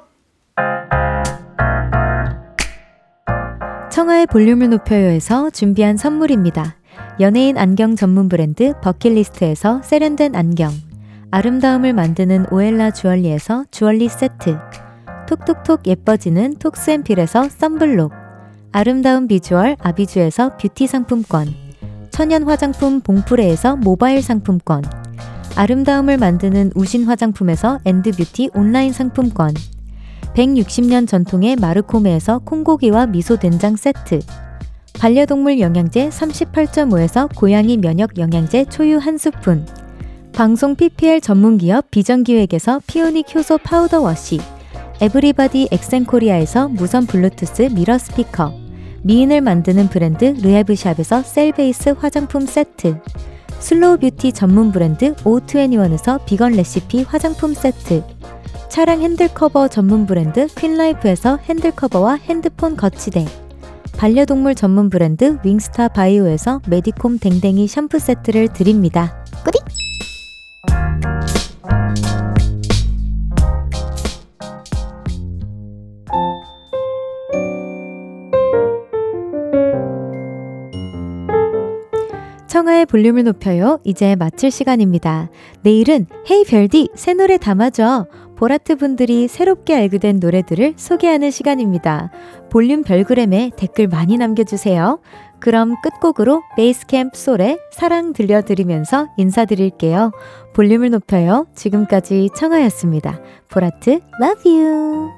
청하의 볼륨을 높여요에서 준비한 선물입니다. 연예인 안경 전문 브랜드 버킷리스트에서 세련된 안경, 아름다움을 만드는 오엘라 주얼리에서 주얼리 세트, 톡톡톡 예뻐지는 톡스앤필에서 썬블록, 아름다운 비주얼 아비주에서 뷰티 상품권, 천연 화장품 봉프레에서 모바일 상품권, 아름다움을 만드는 우신 화장품에서 엔드뷰티 온라인 상품권, 160년 전통의 마르코메에서 콩고기와 미소된장 세트, 반려동물 영양제 38.5에서 고양이 면역 영양제 초유 한 스푼, 방송 PPL 전문기업 비전기획에서 피오닉 효소 파우더 워시, 에브리바디 엑센코리아에서 무선 블루투스 미러 스피커, 미인을 만드는 브랜드 르에브샵에서 셀베이스 화장품 세트, 슬로우 뷰티 전문 브랜드 O21에서 비건 레시피 화장품 세트, 차량 핸들커버 전문 브랜드 퀸라이프에서 핸들커버와 핸드폰 거치대, 반려동물 전문 브랜드 윙스타 바이오에서 메디콤 댕댕이 샴푸 세트를 드립니다. 꾸리! 청하의 볼륨을 높여요. 이제 마칠 시간입니다. 내일은 헤이 별디 새 노래 담아줘. 보라트 분들이 새롭게 알게 된 노래들을 소개하는 시간입니다. 볼륨 별그램에 댓글 많이 남겨주세요. 그럼 끝곡으로 베이스캠프 솔의 사랑 들려드리면서 인사드릴게요. 볼륨을 높여요. 지금까지 청하였습니다. 보라트 love you.